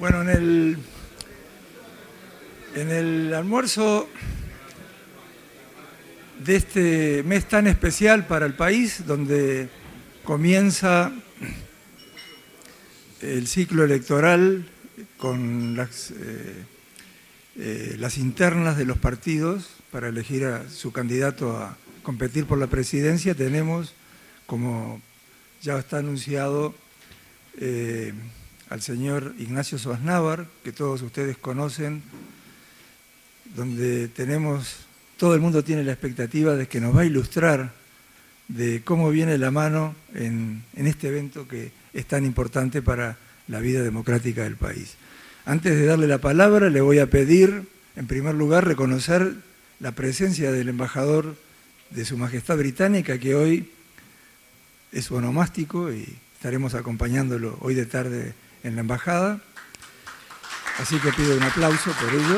Bueno, en el almuerzo de este mes tan especial para el país, donde comienza el ciclo electoral con las internas de los partidos para elegir a su candidato a competir por la presidencia, tenemos, como ya está anunciado, al señor Ignacio Sosnávar, que todos ustedes conocen, donde todo el mundo tiene la expectativa de que nos va a ilustrar de cómo viene la mano en este evento que es tan importante para la vida democrática del país. Antes de darle la palabra, le voy a pedir, en primer lugar, reconocer la presencia del embajador de Su Majestad Británica, que hoy es su onomástico y estaremos acompañándolo hoy de tarde en la embajada. Así que pido un aplauso por ello.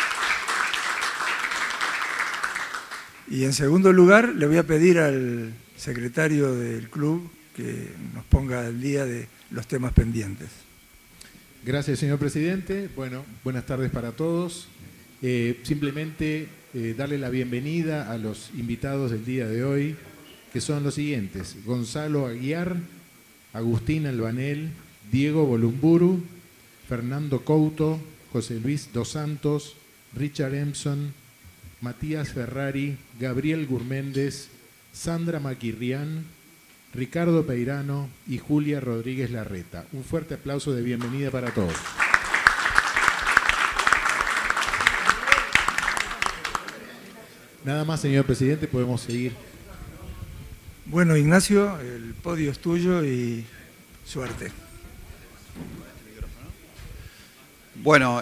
Y en segundo lugar, le voy a pedir al secretario del club que nos ponga al día de los temas pendientes. Gracias, señor presidente. Bueno, buenas tardes para todos. Simplemente darle la bienvenida a los invitados del día de hoy, que son los siguientes: Gonzalo Aguiar, Agustín Albanel, Diego Bolumburu, Fernando Couto, José Luis Dos Santos, Richard Empson, Matías Ferrari, Gabriel Gurméndez, Sandra Maquirrián, Ricardo Peirano y Julia Rodríguez Larreta. Un fuerte aplauso de bienvenida para todos. Nada más, señor presidente, podemos seguir. Bueno, Ignacio, el podio es tuyo y suerte. Bueno,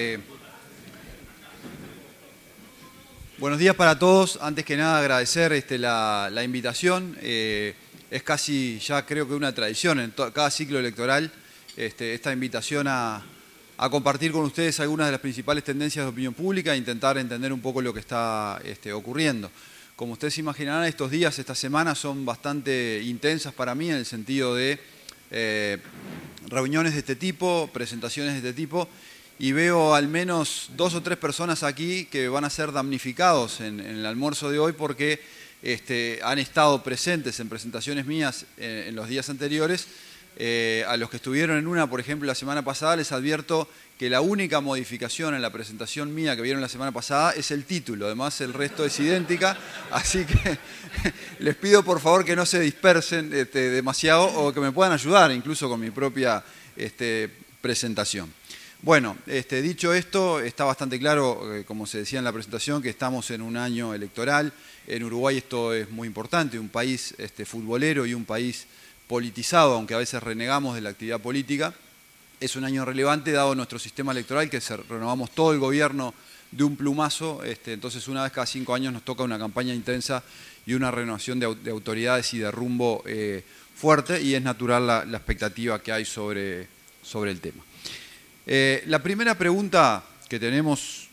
buenos días para todos. Antes que nada agradecer la invitación. Es casi ya creo que una tradición en cada ciclo electoral esta invitación a compartir con ustedes algunas de las principales tendencias de opinión pública e intentar entender un poco lo que está ocurriendo. Como ustedes imaginarán, estos días, estas semanas son bastante intensas para mí en el sentido de reuniones de este tipo, presentaciones de este tipo, y veo al menos 2 o 3 personas aquí que van a ser damnificados en el almuerzo de hoy porque han estado presentes en presentaciones mías en los días anteriores. A los que estuvieron en una, por ejemplo, la semana pasada, les advierto que la única modificación en la presentación mía que vieron la semana pasada es el título. Además, el resto es idéntica, así que les pido por favor que no se dispersen demasiado o que me puedan ayudar incluso con mi propia presentación. Bueno, dicho esto, está bastante claro, como se decía en la presentación, que estamos en un año electoral. En Uruguay esto es muy importante, un país futbolero y un país politizado, aunque a veces renegamos de la actividad política. Es un año relevante dado nuestro sistema electoral, que renovamos todo el gobierno de un plumazo. Entonces, una vez cada 5 años nos toca una campaña intensa y una renovación de autoridades y de rumbo fuerte, y es natural la expectativa que hay sobre el tema. La primera pregunta que tenemos...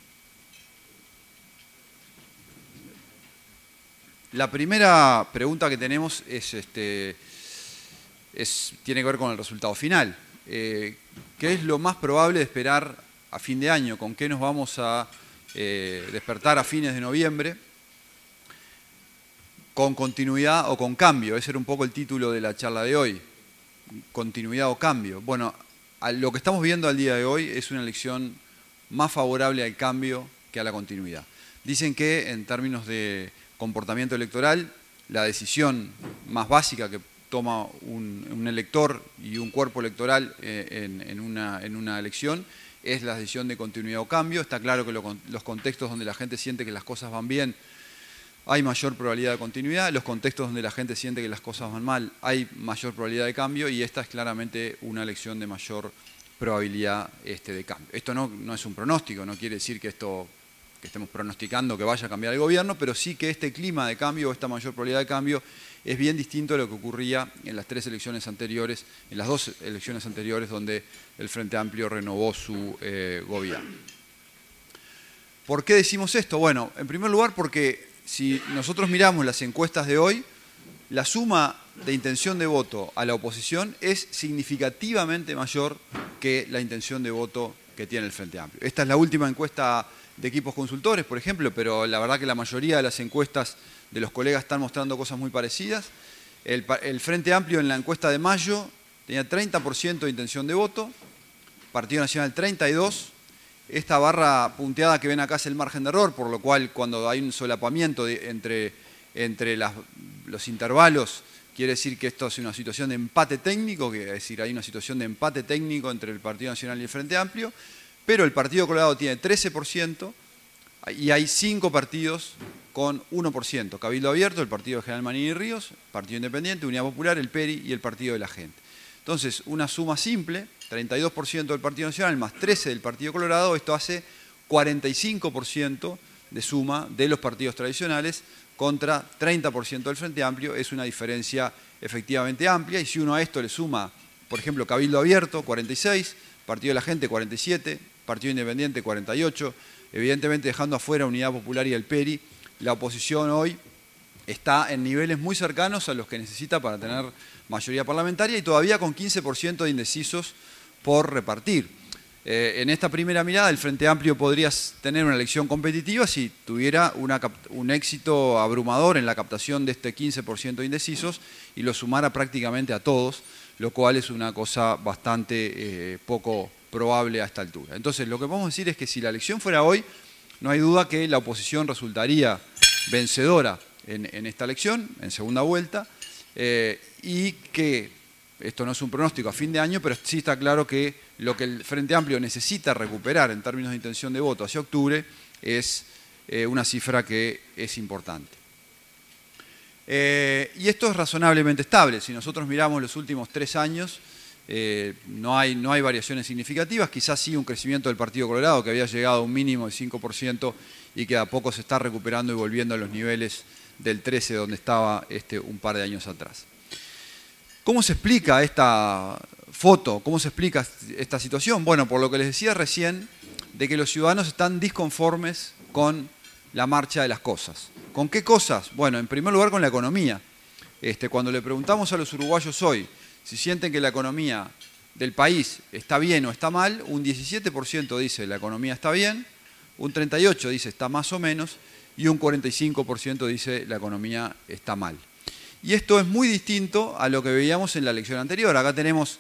tiene que ver con el resultado final. ¿Qué es lo más probable de esperar a fin de año? ¿Con qué nos vamos a despertar a fines de noviembre? ¿Con continuidad o con cambio? Ese era un poco el título de la charla de hoy. ¿Continuidad o cambio? Bueno, lo que estamos viendo al día de hoy es una elección más favorable al cambio que a la continuidad. Dicen que en términos de comportamiento electoral, la decisión más básica que toma un elector y un cuerpo electoral en una elección es la decisión de continuidad o cambio. Está claro que los contextos donde la gente siente que las cosas van bien, hay mayor probabilidad de continuidad. Los contextos donde la gente siente que las cosas van mal, hay mayor probabilidad de cambio, y esta es claramente una elección de mayor probabilidad de cambio. Esto no es un pronóstico, no quiere decir que estemos pronosticando que vaya a cambiar el gobierno, pero sí que este clima de cambio o esta mayor probabilidad de cambio es bien distinto a lo que ocurría en las 3 elecciones anteriores, en las 2 elecciones anteriores donde el Frente Amplio renovó su gobierno. ¿Por qué decimos esto? Bueno, en primer lugar porque si nosotros miramos las encuestas de hoy, la suma de intención de voto a la oposición es significativamente mayor que la intención de voto que tiene el Frente Amplio. Esta es la última encuesta de Equipos Consultores, por ejemplo, pero la verdad que la mayoría de las encuestas de los colegas están mostrando cosas muy parecidas. El Frente Amplio en la encuesta de mayo tenía 30% de intención de voto, Partido Nacional 32%. Esta barra punteada que ven acá es el margen de error, por lo cual cuando hay un solapamiento entre los intervalos, quiere decir que esto es una situación de empate técnico, es decir, hay una situación de empate técnico entre el Partido Nacional y el Frente Amplio, pero el Partido Colorado tiene 13% y hay 5 partidos con 1%. Cabildo Abierto, el Partido de General Manini y Ríos, Partido Independiente, Unidad Popular, el PERI y el Partido de la Gente. Entonces, una suma simple, 32% del Partido Nacional más 13% del Partido Colorado, esto hace 45% de suma de los partidos tradicionales contra 30% del Frente Amplio. Es una diferencia efectivamente amplia, y si uno a esto le suma, por ejemplo, Cabildo Abierto, 46%, Partido de la Gente, 47%, Partido Independiente, 48%, evidentemente dejando afuera Unidad Popular y el PERI, la oposición hoy está en niveles muy cercanos a los que necesita para tener mayoría parlamentaria y todavía con 15% de indecisos por repartir. En esta primera mirada, el Frente Amplio podría tener una elección competitiva si tuviera un éxito abrumador en la captación de este 15% de indecisos y lo sumara prácticamente a todos, lo cual es una cosa bastante poco probable a esta altura. Entonces, lo que podemos decir es que si la elección fuera hoy, no hay duda que la oposición resultaría vencedora en esta elección, en segunda vuelta, y que esto no es un pronóstico a fin de año, pero sí está claro que lo que el Frente Amplio necesita recuperar en términos de intención de voto hacia octubre es una cifra que es importante. Y esto es razonablemente estable. Si nosotros miramos los últimos 3 años, no hay variaciones significativas, quizás sí un crecimiento del Partido Colorado que había llegado a un mínimo de 5% y que a poco se está recuperando y volviendo a los niveles del 13% donde estaba un par de años atrás. ¿Cómo se explica esta foto? ¿Cómo se explica esta situación? Bueno, por lo que les decía recién, de que los ciudadanos están disconformes con la marcha de las cosas. ¿Con qué cosas? Bueno, en primer lugar con la economía. Cuando le preguntamos a los uruguayos hoy si sienten que la economía del país está bien o está mal, un 17% dice la economía está bien, un 38% dice está más o menos y un 45% dice la economía está mal. Y esto es muy distinto a lo que veíamos en la elección anterior. Acá tenemos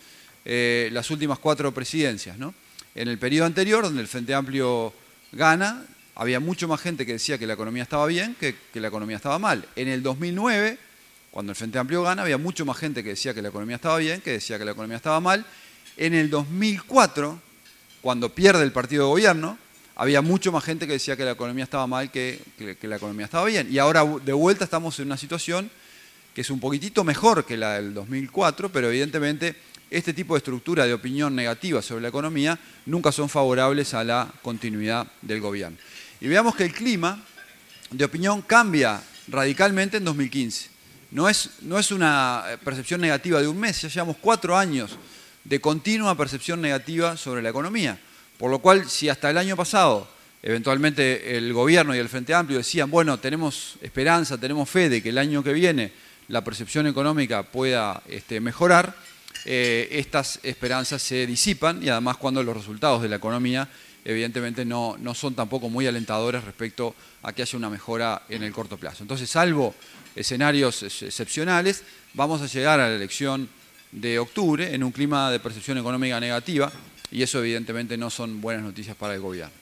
las últimas 4 presidencias, ¿no? En el periodo anterior, donde el Frente Amplio gana, había mucho más gente que decía que la economía estaba bien que la economía estaba mal. En el 2009, cuando el Frente Amplio gana, había mucho más gente que decía que la economía estaba bien que decía que la economía estaba mal. En el 2004, cuando pierde el partido de gobierno, había mucho más gente que decía que la economía estaba mal que la economía estaba bien. Y ahora de vuelta estamos en una situación que es un poquitito mejor que la del 2004, pero evidentemente este tipo de estructura de opinión negativa sobre la economía nunca son favorables a la continuidad del gobierno. Y veamos que el clima de opinión cambia radicalmente en 2015. No es una percepción negativa de un mes, ya llevamos 4 años de continua percepción negativa sobre la economía. Por lo cual, si hasta el año pasado, eventualmente el gobierno y el Frente Amplio decían, bueno, tenemos esperanza, tenemos fe de que el año que viene la percepción económica pueda mejorar, estas esperanzas se disipan y además cuando los resultados de la economía evidentemente no son tampoco muy alentadores respecto a que haya una mejora en el corto plazo. Entonces, salvo escenarios excepcionales, vamos a llegar a la elección de octubre en un clima de percepción económica negativa y eso evidentemente no son buenas noticias para el gobierno.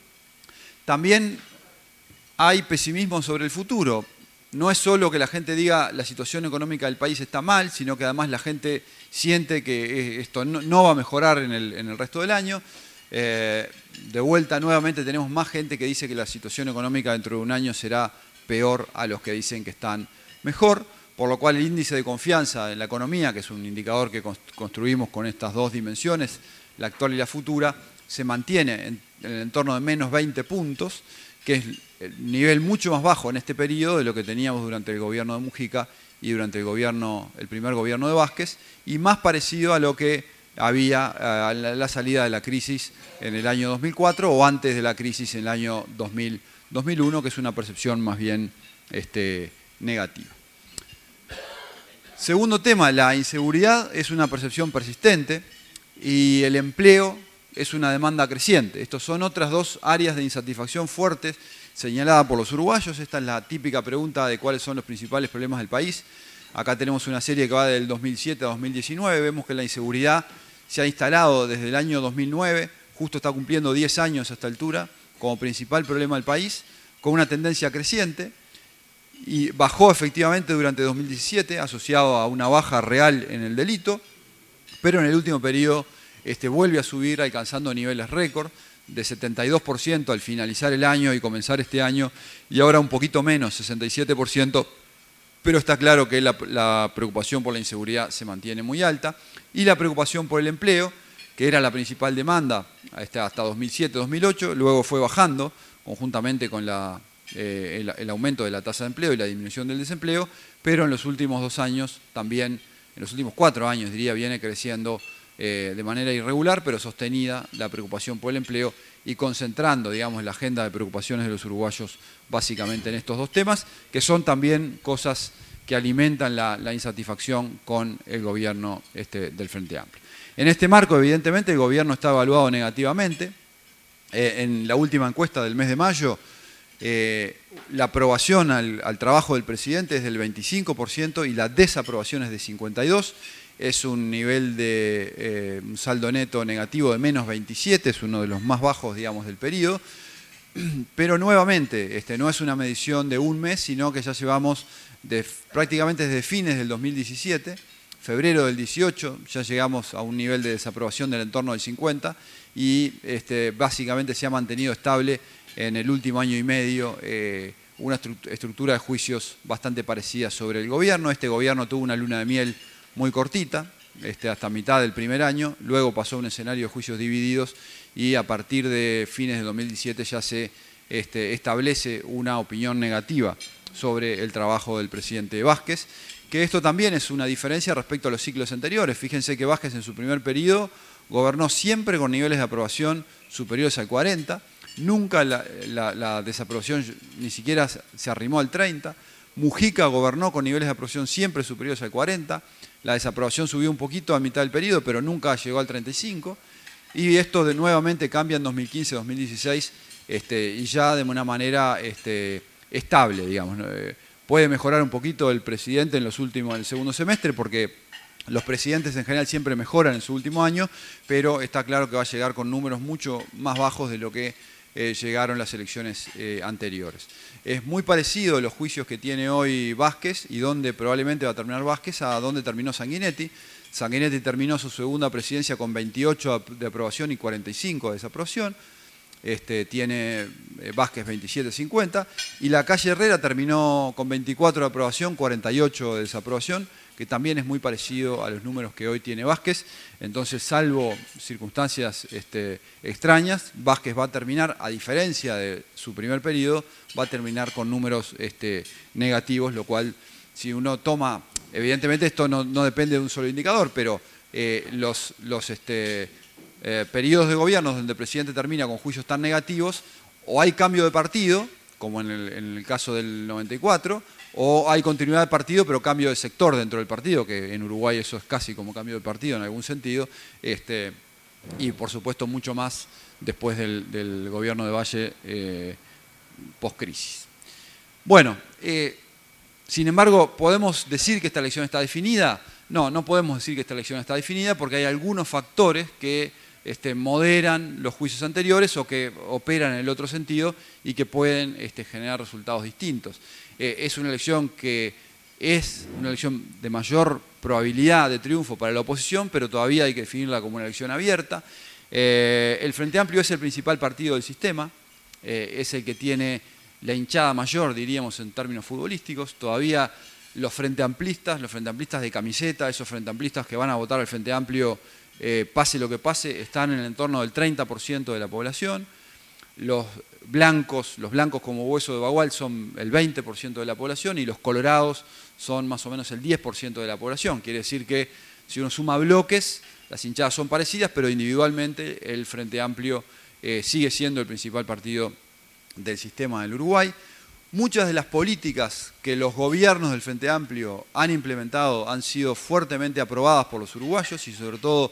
También hay pesimismo sobre el futuro. No es solo que la gente diga la situación económica del país está mal, sino que además la gente siente que esto no va a mejorar en el resto del año. De vuelta, nuevamente tenemos más gente que dice que la situación económica dentro de un año será peor a los que dicen que están mejor, por lo cual el índice de confianza en la economía, que es un indicador que construimos con estas 2 dimensiones, la actual y la futura, se mantiene en el entorno de menos 20 puntos, que es el nivel mucho más bajo en este periodo de lo que teníamos durante el gobierno de Mujica y durante el primer gobierno de Vázquez, y más parecido a lo que había a la salida de la crisis en el año 2004 o antes de la crisis en el año 2001, que es una percepción más bien negativa. Segundo tema, la inseguridad es una percepción persistente. y el empleo es una demanda creciente. Estas son otras dos áreas de insatisfacción fuertes señaladas por los uruguayos. Esta es la típica pregunta de cuáles son los principales problemas del país. Acá tenemos una serie que va del 2007 a 2019. Vemos que la inseguridad se ha instalado desde el año 2009, justo está cumpliendo 10 años a esta altura, como principal problema del país, con una tendencia creciente, y bajó efectivamente durante 2017, asociado a una baja real en el delito, pero en el último periodo vuelve a subir, alcanzando niveles récord de 72% al finalizar el año y comenzar este año, y ahora un poquito menos, 67%, pero está claro que la preocupación por la inseguridad se mantiene muy alta, y la preocupación por el empleo, que era la principal demanda hasta 2007-2008, luego fue bajando conjuntamente con el aumento de la tasa de empleo y la disminución del desempleo, pero en los últimos 2 años también, en los últimos 4 años diría, viene creciendo de manera irregular, pero sostenida la preocupación por el empleo y concentrando, digamos, la agenda de preocupaciones de los uruguayos básicamente en estos 2 temas, que son también cosas que alimentan la insatisfacción con el gobierno del Frente Amplio. En este marco, evidentemente, el gobierno está evaluado negativamente. En la última encuesta del mes de mayo, la aprobación al trabajo del presidente es del 25% y la desaprobación es de 52%. Es un nivel de un saldo neto negativo de menos 27, es uno de los más bajos, digamos, del periodo. Pero nuevamente, no es una medición de un mes, sino que ya llevamos prácticamente desde fines del 2017, febrero del 18, ya llegamos a un nivel de desaprobación del entorno del 50 y básicamente se ha mantenido estable en el último año y medio una estructura de juicios bastante parecida sobre el gobierno. Este gobierno tuvo una luna de miel muy cortita, hasta mitad del primer año, luego pasó a un escenario de juicios divididos y a partir de fines de 2017 ya se establece una opinión negativa sobre el trabajo del presidente Vázquez, que esto también es una diferencia respecto a los ciclos anteriores. Fíjense que Vázquez en su primer periodo gobernó siempre con niveles de aprobación superiores al 40%, nunca la desaprobación ni siquiera se arrimó al 30%, Mujica gobernó con niveles de aprobación siempre superiores al 40%, la desaprobación subió un poquito a mitad del periodo, pero nunca llegó al 35%, y esto nuevamente cambia en 2015-2016 y ya de una manera estable, digamos. Puede mejorar un poquito el presidente en el segundo semestre, porque los presidentes en general siempre mejoran en su último año, pero está claro que va a llegar con números mucho más bajos de lo que llegaron las elecciones anteriores. Es muy parecido los juicios que tiene hoy Vázquez y donde probablemente va a terminar Vázquez a donde terminó Sanguinetti. Sanguinetti terminó su segunda presidencia con 28 de aprobación y 45 de desaprobación. Tiene Vázquez 27-50 y la Calle Herrera terminó con 24 de aprobación, 48 de desaprobación, que también es muy parecido a los números que hoy tiene Vázquez. Entonces, salvo circunstancias extrañas, Vázquez va a terminar, a diferencia de su primer periodo, va a terminar con números negativos, lo cual, si uno toma, evidentemente esto no depende de un solo indicador, pero los periodos de gobierno donde el presidente termina con juicios tan negativos, o hay cambio de partido, como en el caso del 94, o hay continuidad de partido pero cambio de sector dentro del partido, que en Uruguay eso es casi como cambio de partido en algún sentido, y por supuesto mucho más después del gobierno de Valle post-crisis. Bueno, sin embargo, ¿podemos decir que esta elección está definida? No podemos decir que esta elección está definida porque hay algunos factores que moderan los juicios anteriores o que operan en el otro sentido y que pueden generar resultados distintos. Es una elección que es una elección de mayor probabilidad de triunfo para la oposición, pero todavía hay que definirla como una elección abierta. El Frente Amplio es el principal partido del sistema, es el que tiene la hinchada mayor, diríamos en términos futbolísticos. Todavía los Frente Amplistas de camiseta, esos Frente Amplistas que van a votar al Frente Amplio, pase lo que pase, están en el entorno del 30% de la población. Los blancos como Hueso de Bagual son el 20% de la población y los colorados son más o menos el 10% de la población. Quiere decir que si uno suma bloques, las hinchadas son parecidas, pero individualmente el Frente Amplio sigue siendo el principal partido del sistema del Uruguay. Muchas de las políticas que los gobiernos del Frente Amplio han implementado han sido fuertemente aprobadas por los uruguayos y sobre todo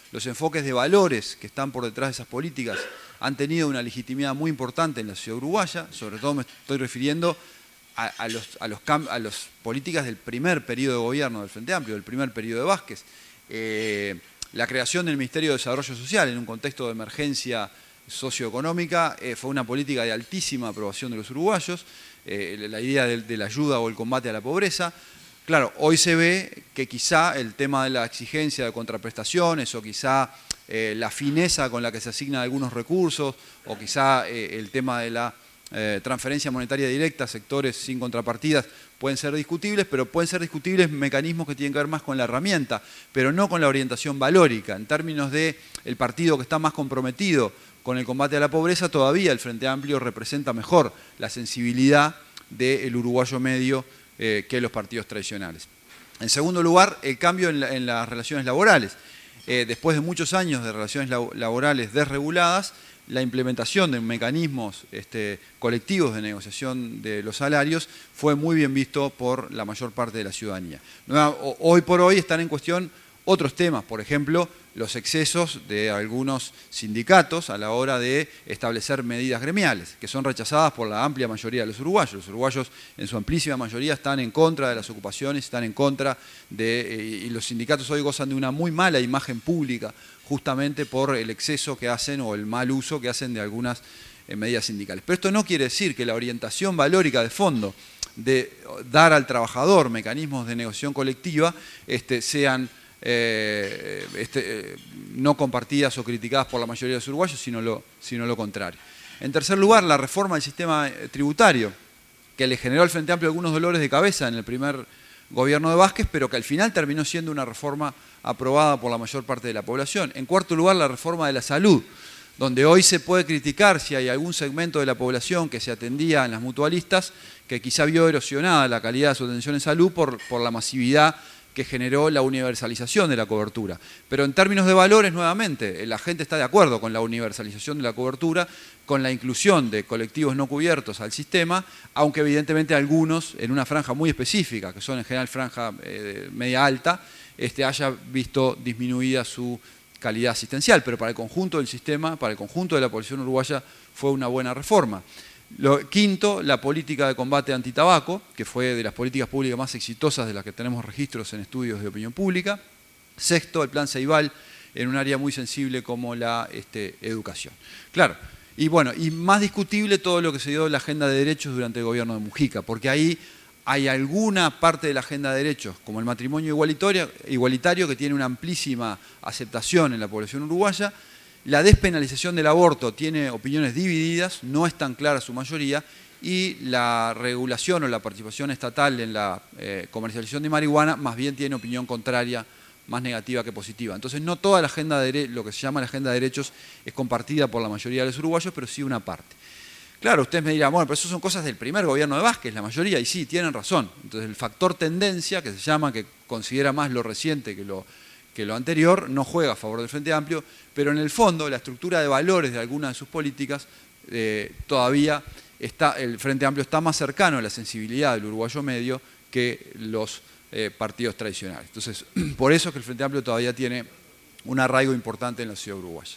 los enfoques de valores que están por detrás de esas políticas han tenido una legitimidad muy importante en la sociedad uruguaya. Sobre todo me estoy refiriendo a las políticas del primer periodo de gobierno del Frente Amplio, del primer periodo de Vázquez. La creación del Ministerio de Desarrollo Social en un contexto de emergencia socioeconómica fue una política de altísima aprobación de los uruguayos, la idea de la ayuda o el combate a la pobreza. Claro, hoy se ve que quizá el tema de la exigencia de contraprestaciones o quizá la fineza con la que se asignan algunos recursos o quizá el tema de la transferencia monetaria directa a sectores sin contrapartidas pueden ser discutibles, pero pueden ser discutibles mecanismos que tienen que ver más con la herramienta, pero no con la orientación valórica. En términos del partido que está más comprometido con el combate a la pobreza, todavía el Frente Amplio representa mejor la sensibilidad del uruguayo medio que los partidos tradicionales. En segundo lugar, el cambio en las relaciones laborales. Después de muchos años de relaciones laborales desreguladas, la implementación de mecanismos colectivos de negociación de los salarios fue muy bien visto por la mayor parte de la ciudadanía. Hoy por hoy están en cuestión otros temas, por ejemplo, los excesos de algunos sindicatos a la hora de establecer medidas gremiales, que son rechazadas por la amplia mayoría de los uruguayos. Los uruguayos en su amplísima mayoría están en contra de las ocupaciones, están en contra de... y los sindicatos hoy gozan de una muy mala imagen pública, justamente por el exceso que hacen o el mal uso que hacen de algunas medidas sindicales. Pero esto no quiere decir que la orientación valórica de fondo de dar al trabajador mecanismos de negociación colectiva sean no compartidas o criticadas por la mayoría de los uruguayos, sino lo contrario. En tercer lugar, la reforma del sistema tributario, que le generó al Frente Amplio algunos dolores de cabeza en el primer gobierno de Vázquez, pero que al final terminó siendo una reforma aprobada por la mayor parte de la población. En cuarto lugar, la reforma de la salud, donde hoy se puede criticar si hay algún segmento de la población que se atendía en las mutualistas que quizá vio erosionada la calidad de su atención en salud por la masividad que generó la universalización de la cobertura. Pero en términos de valores, nuevamente, la gente está de acuerdo con la universalización de la cobertura, con la inclusión de colectivos no cubiertos al sistema, aunque evidentemente algunos, en una franja muy específica, que son en general franja media alta, haya visto disminuida su calidad asistencial. Pero para el conjunto del sistema, para el conjunto de la población uruguaya, fue una buena reforma. Quinto, la política de combate antitabaco, que fue de las políticas públicas más exitosas de las que tenemos registros en estudios de opinión pública. Sexto, el plan Ceibal, en un área muy sensible como la educación. Claro, y bueno, y más discutible todo lo que se dio en la agenda de derechos durante el gobierno de Mujica, porque ahí hay alguna parte de la agenda de derechos, como el matrimonio igualitario, que tiene una amplísima aceptación en la población uruguaya. La despenalización del aborto tiene opiniones divididas, no es tan clara su mayoría, y la regulación o la participación estatal en la comercialización de marihuana más bien tiene opinión contraria, más negativa que positiva. Entonces no toda la agenda de lo que se llama la agenda de derechos es compartida por la mayoría de los uruguayos, pero sí una parte. Claro, ustedes me dirán, bueno, pero eso son cosas del primer gobierno de Vázquez, la mayoría, y sí, tienen razón. Entonces el factor tendencia, que se llama, que considera más lo reciente que lo anterior, no juega a favor del Frente Amplio, pero en el fondo la estructura de valores de algunas de sus políticas todavía el Frente Amplio está más cercano a la sensibilidad del uruguayo medio que los partidos tradicionales. Entonces, por eso es que el Frente Amplio todavía tiene un arraigo importante en la sociedad uruguaya.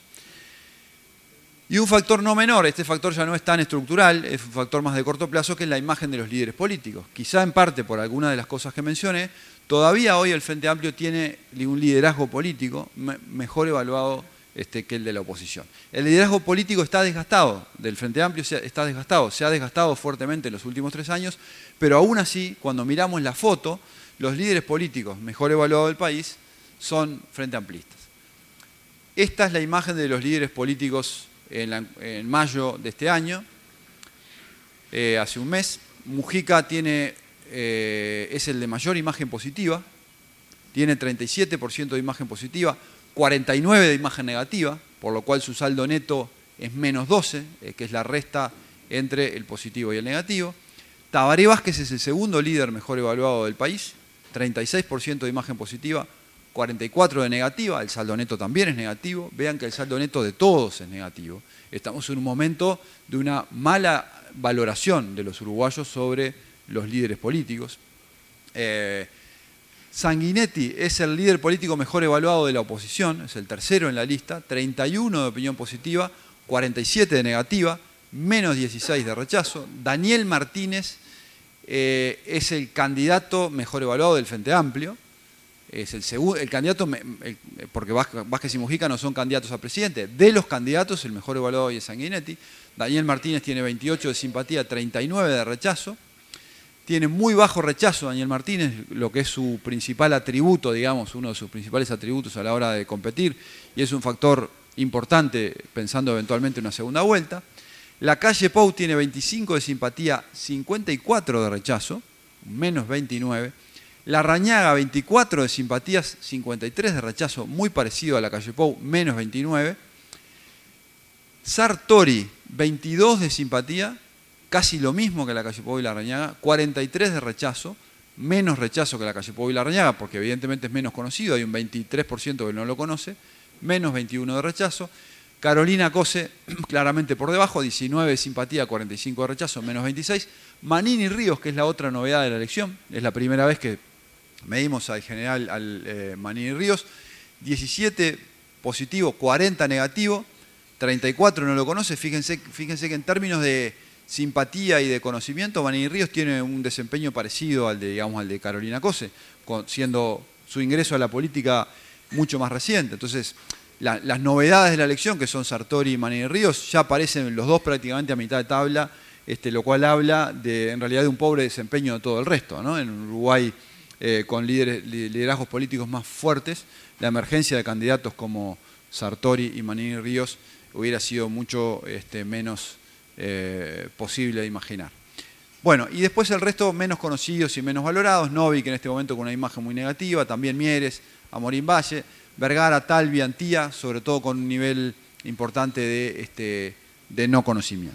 Y un factor no menor, este factor ya no es tan estructural, es un factor más de corto plazo, que es la imagen de los líderes políticos. Quizá en parte por alguna de las cosas que mencioné, todavía hoy el Frente Amplio tiene un liderazgo político mejor evaluado que el de la oposición. El liderazgo político está desgastado, del Frente Amplio está desgastado, se ha desgastado fuertemente en los últimos 3 años, pero aún así, cuando miramos la foto, los líderes políticos mejor evaluados del país son frente amplistas. Esta es la imagen de los líderes políticos en mayo de este año, hace un mes. Mujica es el de mayor imagen positiva, tiene 37% de imagen positiva, 49% de imagen negativa, por lo cual su saldo neto es menos 12, que es la resta entre el positivo y el negativo. Tabaré Vázquez es el segundo líder mejor evaluado del país, 36% de imagen positiva, 44% de negativa, el saldo neto también es negativo. Vean que el saldo neto de todos es negativo. Estamos en un momento de una mala valoración de los uruguayos sobre los líderes políticos. Sanguinetti es el líder político mejor evaluado de la oposición, es el tercero en la lista, 31 de opinión positiva, 47 de negativa, menos 16 de rechazo. Daniel Martínez es el candidato mejor evaluado del Frente Amplio, es el candidato, porque Vázquez y Mujica no son candidatos a presidente, de los candidatos el mejor evaluado hoy es Sanguinetti. Daniel Martínez tiene 28 de simpatía, 39 de rechazo. Tiene muy bajo rechazo Daniel Martínez, lo que es su principal atributo, digamos, uno de sus principales atributos a la hora de competir, y es un factor importante pensando eventualmente en una segunda vuelta. Lacalle Pou tiene 25 de simpatía, 54 de rechazo, menos 29. Larrañaga, 24 de simpatías, 53 de rechazo, muy parecido a Lacalle Pou, menos 29. Sartori, 22 de simpatía, casi lo mismo que Lacalle Pou y Larrañaga, 43 de rechazo, menos rechazo que Lacalle Pou y Larrañaga, porque evidentemente es menos conocido, hay un 23% que no lo conoce, menos 21 de rechazo. Carolina Cose, claramente por debajo, 19 de simpatía, 45 de rechazo, menos 26. Manini Ríos, que es la otra novedad de la elección, es la primera vez que medimos al general Manini Ríos, 17 positivo, 40 negativo, 34 no lo conoce. Fíjense que en términos de simpatía y de conocimiento, Manini Ríos tiene un desempeño parecido al de Carolina Cose, siendo su ingreso a la política mucho más reciente. Entonces, las novedades de la elección, que son Sartori y Manini Ríos, ya aparecen los dos prácticamente a mitad de tabla, lo cual habla en realidad de un pobre desempeño de todo el resto, ¿no? En Uruguay, con liderazgos políticos más fuertes, la emergencia de candidatos como Sartori y Manini Ríos hubiera sido mucho menos posible de imaginar. Bueno, y después el resto menos conocidos y menos valorados. Novik en este momento con una imagen muy negativa, también Mieres, Amorín Valle, Vergara, Talvi, Antía, sobre todo con un nivel importante de no conocimiento.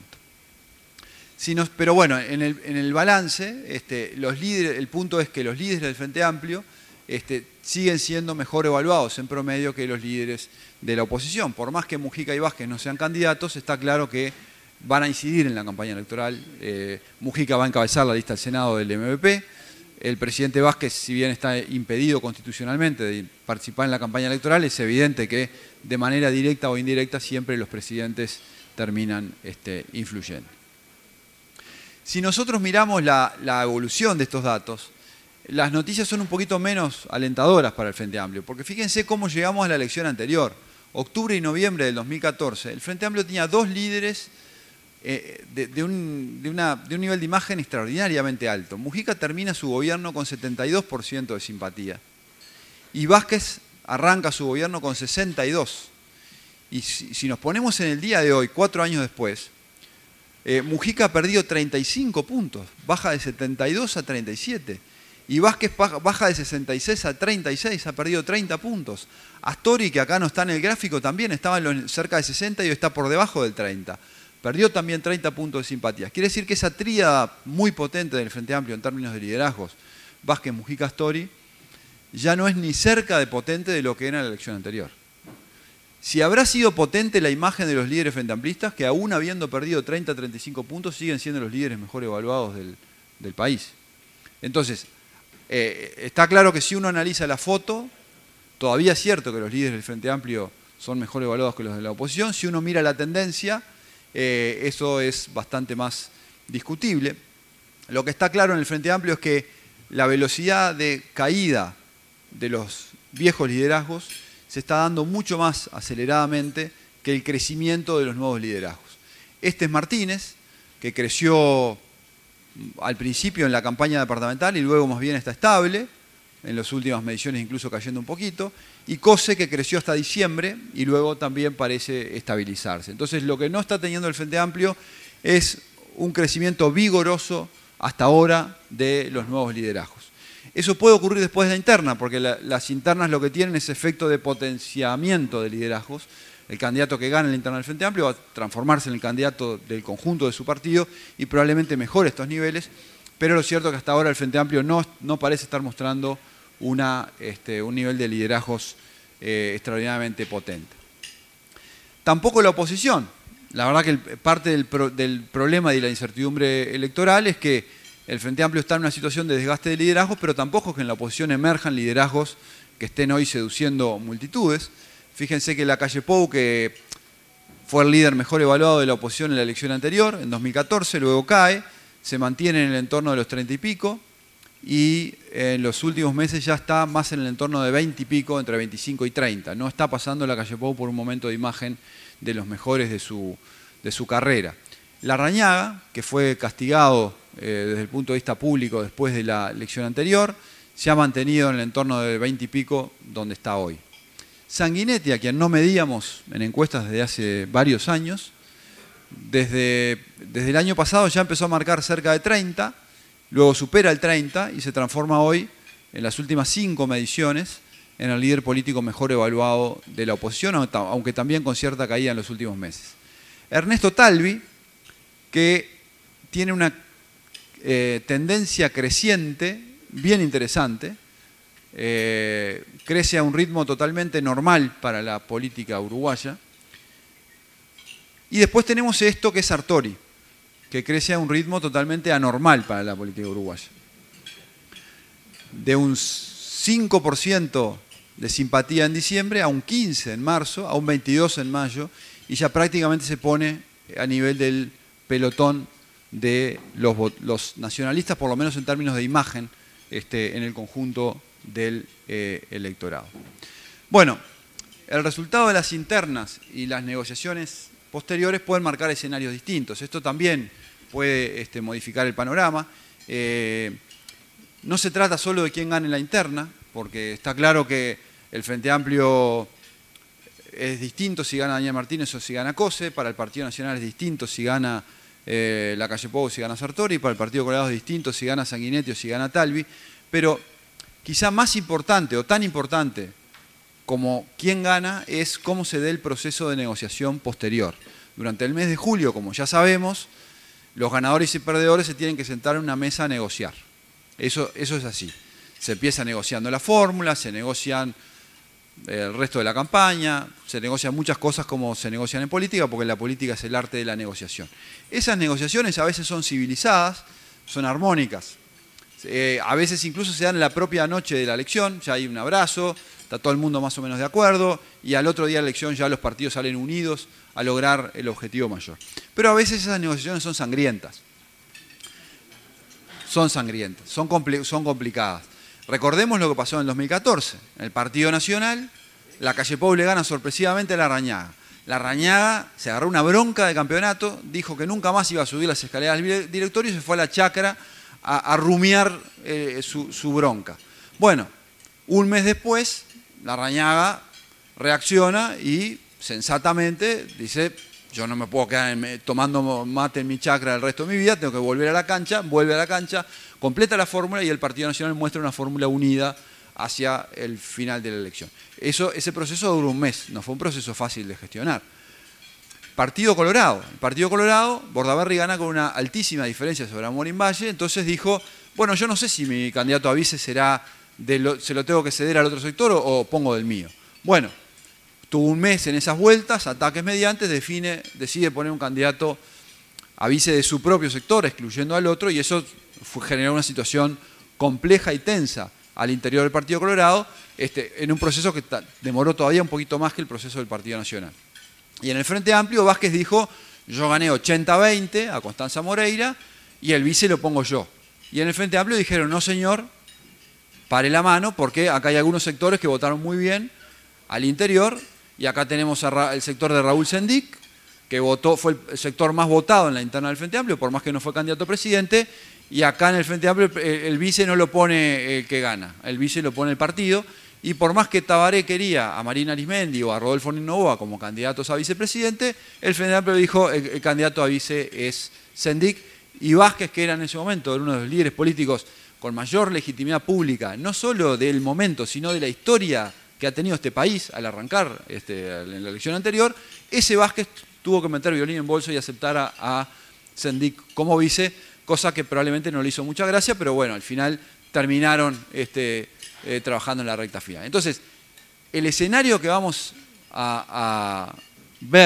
Pero bueno, en el balance, el punto es que los líderes del Frente Amplio siguen siendo mejor evaluados en promedio que los líderes de la oposición. Por más que Mujica y Vázquez no sean candidatos, está claro que van a incidir en la campaña electoral. Mujica va a encabezar la lista del Senado del MVP. El presidente Vázquez, si bien está impedido constitucionalmente de participar en la campaña electoral, es evidente que de manera directa o indirecta siempre los presidentes terminan influyendo. Si nosotros miramos la evolución de estos datos, las noticias son un poquito menos alentadoras para el Frente Amplio, porque fíjense cómo llegamos a la elección anterior. Octubre y noviembre del 2014, el Frente Amplio tenía dos líderes de un nivel de imagen extraordinariamente alto. Mujica termina su gobierno con 72% de simpatía y Vázquez arranca su gobierno con 62%. Y si nos ponemos en el día de hoy, 4 años después, Mujica ha perdido 35 puntos, baja de 72 a 37. Y Vázquez baja de 66 a 36, ha perdido 30 puntos. Astori, que acá no está en el gráfico, también estaba cerca de 60 y está por debajo del 30. Perdió también 30 puntos de simpatías. Quiere decir que esa tríada muy potente del Frente Amplio en términos de liderazgos, Vázquez, Mujica, Astori, ya no es ni cerca de potente de lo que era en la elección anterior. Si habrá sido potente la imagen de los líderes frentamplistas, que aún habiendo perdido 30 35 puntos, siguen siendo los líderes mejor evaluados del país. Entonces, está claro que si uno analiza la foto, todavía es cierto que los líderes del Frente Amplio son mejor evaluados que los de la oposición. Si uno mira la tendencia, eso es bastante más discutible. Lo que está claro en el Frente Amplio es que la velocidad de caída de los viejos liderazgos se está dando mucho más aceleradamente que el crecimiento de los nuevos liderazgos. Este es Martínez, que creció al principio en la campaña departamental y luego más bien está estable, en las últimas mediciones incluso cayendo un poquito, y Cose, que creció hasta diciembre y luego también parece estabilizarse. Entonces lo que no está teniendo el Frente Amplio es un crecimiento vigoroso hasta ahora de los nuevos liderazgos. Eso puede ocurrir después de la interna, porque las internas lo que tienen es efecto de potenciamiento de liderazgos. El candidato que gana en la interna del Frente Amplio va a transformarse en el candidato del conjunto de su partido y probablemente mejore estos niveles, pero lo cierto es que hasta ahora el Frente Amplio no parece estar mostrando un nivel de liderazgos extraordinariamente potente. Tampoco la oposición. La verdad que parte del problema y de la incertidumbre electoral es que el Frente Amplio está en una situación de desgaste de liderazgos, pero tampoco es que en la oposición emerjan liderazgos que estén hoy seduciendo multitudes. Fíjense que Lacalle Pou, que fue el líder mejor evaluado de la oposición en la elección anterior, en 2014, luego cae, se mantiene en el entorno de los 30 y pico, y en los últimos meses ya está más en el entorno de 20 y pico, entre 25 y 30. No está pasando Lacalle Pou por un momento de imagen de los mejores de su carrera. Larrañaga, que fue castigado desde el punto de vista público después de la elección anterior, se ha mantenido en el entorno de 20 y pico, donde está hoy. Sanguinetti, a quien no medíamos en encuestas desde hace varios años, desde el año pasado ya empezó a marcar cerca de 30, luego supera el 30 y se transforma hoy, en las últimas 5 mediciones, en el líder político mejor evaluado de la oposición, aunque también con cierta caída en los últimos meses. Ernesto Talvi, que tiene una tendencia creciente, bien interesante, crece a un ritmo totalmente normal para la política uruguaya. Y después tenemos esto que es Sartori, que crece a un ritmo totalmente anormal para la política uruguaya. De un 5% de simpatía en diciembre a un 15% en marzo, a un 22% en mayo, y ya prácticamente se pone a nivel del pelotón de los nacionalistas, por lo menos en términos de imagen, en el conjunto del electorado. Bueno, el resultado de las internas y las negociaciones posteriores pueden marcar escenarios distintos. Esto también puede modificar el panorama. No se trata solo de quién gane la interna, porque está claro que el Frente Amplio es distinto si gana Daniel Martínez o si gana Cose, para el Partido Nacional es distinto si gana Lacalle Pou o si gana Sartori, para el Partido Colorado es distinto si gana Sanguinetti o si gana Talvi, pero quizá más importante o tan importante como quién gana es cómo se dé el proceso de negociación posterior. Durante el mes de julio, como ya sabemos, los ganadores y perdedores se tienen que sentar en una mesa a negociar. Eso es así. Se empieza negociando la fórmula, se negocian el resto de la campaña, se negocian muchas cosas como se negocian en política, porque la política es el arte de la negociación. Esas negociaciones a veces son civilizadas, son armónicas. A veces incluso se dan en la propia noche de la elección, ya hay un abrazo, está todo el mundo más o menos de acuerdo, y al otro día de la elección ya los partidos salen unidos a lograr el objetivo mayor. Pero a veces esas negociaciones son sangrientas. Son complicadas. Recordemos lo que pasó en el 2014. En el Partido Nacional, Lacalle Pou le gana sorpresivamente a Larrañaga. Larrañaga se agarró una bronca de campeonato, dijo que nunca más iba a subir las escaleras del directorio y se fue a la chacra a rumiar su bronca. Bueno, un mes después, Larrañaga reacciona y sensatamente dice: yo no me puedo quedar tomando mate en mi chacra el resto de mi vida, tengo que volver a la cancha, vuelve a la cancha, completa la fórmula y el Partido Nacional muestra una fórmula unida hacia el final de la elección. Ese proceso duró un mes, no fue un proceso fácil de gestionar. Partido Colorado. El Partido Colorado, Bordaberry gana con una altísima diferencia sobre Amorín Valle, entonces dijo: bueno, yo no sé si mi candidato a vice será se lo tengo que ceder al otro sector o pongo del mío. Bueno, tuvo un mes en esas vueltas, ataques mediantes, decide poner un candidato a vice de su propio sector, excluyendo al otro, y eso generó una situación compleja y tensa al interior del Partido Colorado, en un proceso que demoró todavía un poquito más que el proceso del Partido Nacional. Y en el Frente Amplio, Vázquez dijo: yo gané 80-20 a Constanza Moreira y el vice lo pongo yo. Y en el Frente Amplio dijeron: no señor, pare la mano, porque acá hay algunos sectores que votaron muy bien al interior, y acá tenemos el sector de Raúl Sendic, que fue el sector más votado en la interna del Frente Amplio, por más que no fue candidato a presidente, y acá en el Frente Amplio el vice no lo pone el que gana, el vice lo pone el partido, y por más que Tabaré quería a Marina Arismendi o a Rodolfo Novoa como candidatos a vicepresidente, el Frente Amplio dijo: el candidato a vice es Sendic, y Vázquez, que era en ese momento uno de los líderes políticos con mayor legitimidad pública, no solo del momento, sino de la historia que ha tenido este país al arrancar en la elección anterior, ese Vázquez tuvo que meter violín en bolso y aceptar a Sendic como vice, cosa que probablemente no le hizo mucha gracia, pero bueno, al final terminaron trabajando en la recta final. Entonces, el escenario que vamos a ver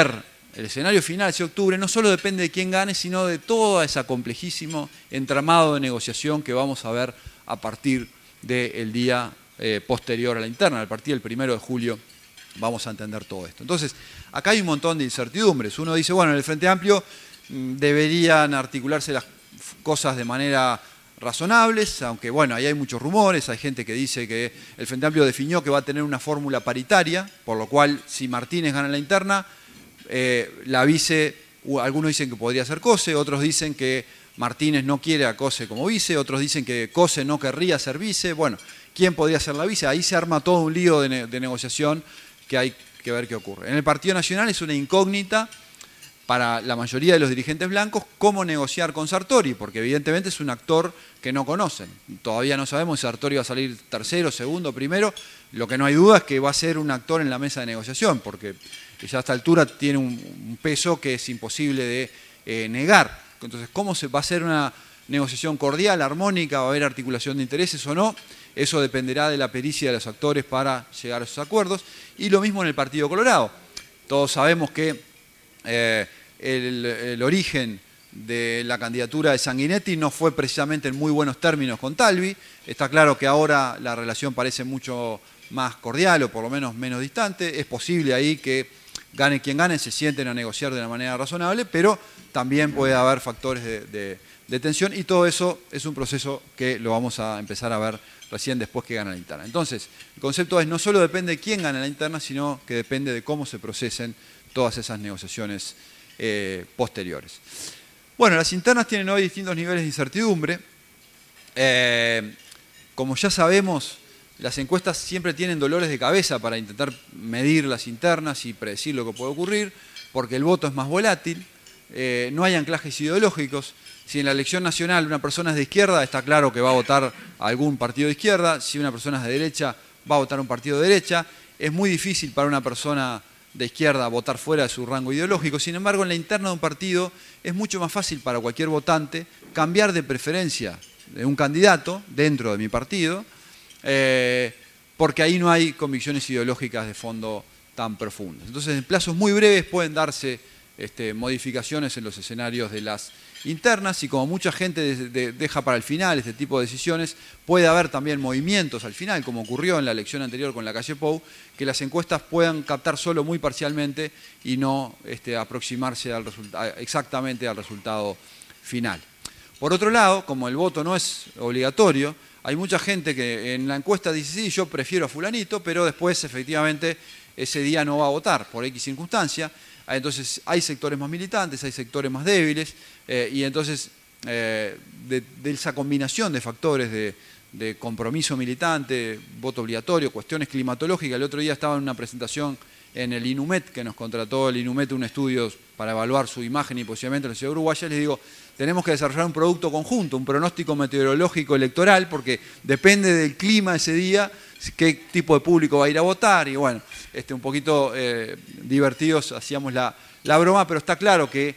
el escenario final, ese octubre, no solo depende de quién gane, sino de todo ese complejísimo entramado de negociación que vamos a ver a partir del día posterior a la interna. A partir del 1 de julio vamos a entender todo esto. Entonces, acá hay un montón de incertidumbres. Uno dice, bueno, en el Frente Amplio deberían articularse las cosas de manera razonables, aunque bueno, ahí hay muchos rumores, hay gente que dice que el Frente Amplio definió que va a tener una fórmula paritaria, por lo cual si Martínez gana la interna, la vice, algunos dicen que podría ser Cose, otros dicen que Martínez no quiere a Cose como vice, otros dicen que Cose no querría ser vice, bueno, ¿quién podría ser la vice? Ahí se arma todo un lío de negociación que hay que ver qué ocurre. En el Partido Nacional es una incógnita para la mayoría de los dirigentes blancos cómo negociar con Sartori, porque evidentemente es un actor que no conocen. Todavía no sabemos si Sartori va a salir tercero, segundo, primero. Lo que no hay duda es que va a ser un actor en la mesa de negociación, porque ya a esta altura tiene un peso que es imposible de negar. Entonces, ¿cómo se va a hacer una negociación cordial, armónica? ¿Va a haber articulación de intereses o no? Eso dependerá de la pericia de los actores para llegar a esos acuerdos. Y lo mismo en el Partido Colorado. Todos sabemos que el origen de la candidatura de Sanguinetti no fue precisamente en muy buenos términos con Talvi. Está claro que ahora la relación parece mucho más cordial o por lo menos menos distante. Es posible ahí que gane quien gane, se sienten a negociar de una manera razonable, pero también puede haber factores de tensión y todo eso es un proceso que lo vamos a empezar a ver recién después que gane la interna. Entonces, el concepto es no solo depende de quién gane la interna, sino que depende de cómo se procesen todas esas negociaciones posteriores. Bueno, las internas tienen hoy distintos niveles de incertidumbre. Como ya sabemos, las encuestas siempre tienen dolores de cabeza para intentar medir las internas y predecir lo que puede ocurrir, porque el voto es más volátil, no hay anclajes ideológicos. Si en la elección nacional una persona es de izquierda, está claro que va a votar a algún partido de izquierda. Si una persona es de derecha, va a votar a un partido de derecha. Es muy difícil para una persona de izquierda votar fuera de su rango ideológico. Sin embargo, en la interna de un partido es mucho más fácil para cualquier votante cambiar de preferencia de un candidato dentro de mi partido, porque ahí no hay convicciones ideológicas de fondo tan profundas. Entonces, en plazos muy breves pueden darse modificaciones en los escenarios de las internas y como mucha gente deja para el final este tipo de decisiones, puede haber también movimientos al final, como ocurrió en la elección anterior con la calle Pou, que las encuestas puedan captar solo muy parcialmente y no aproximarse exactamente al resultado final. Por otro lado, como el voto no es obligatorio, hay mucha gente que en la encuesta dice, sí, yo prefiero a fulanito, pero después efectivamente ese día no va a votar por X circunstancia. Entonces hay sectores más militantes, hay sectores más débiles, y entonces de esa combinación de factores de compromiso militante, voto obligatorio, cuestiones climatológicas. El otro día estaba en una presentación en el INUMET, que nos contrató el INUMET un estudio para evaluar su imagen y posicionamiento en la ciudad uruguaya. Les digo, tenemos que desarrollar un producto conjunto, un pronóstico meteorológico electoral, porque depende del clima ese día, qué tipo de público va a ir a votar, y bueno, un poquito divertidos hacíamos la broma, pero está claro que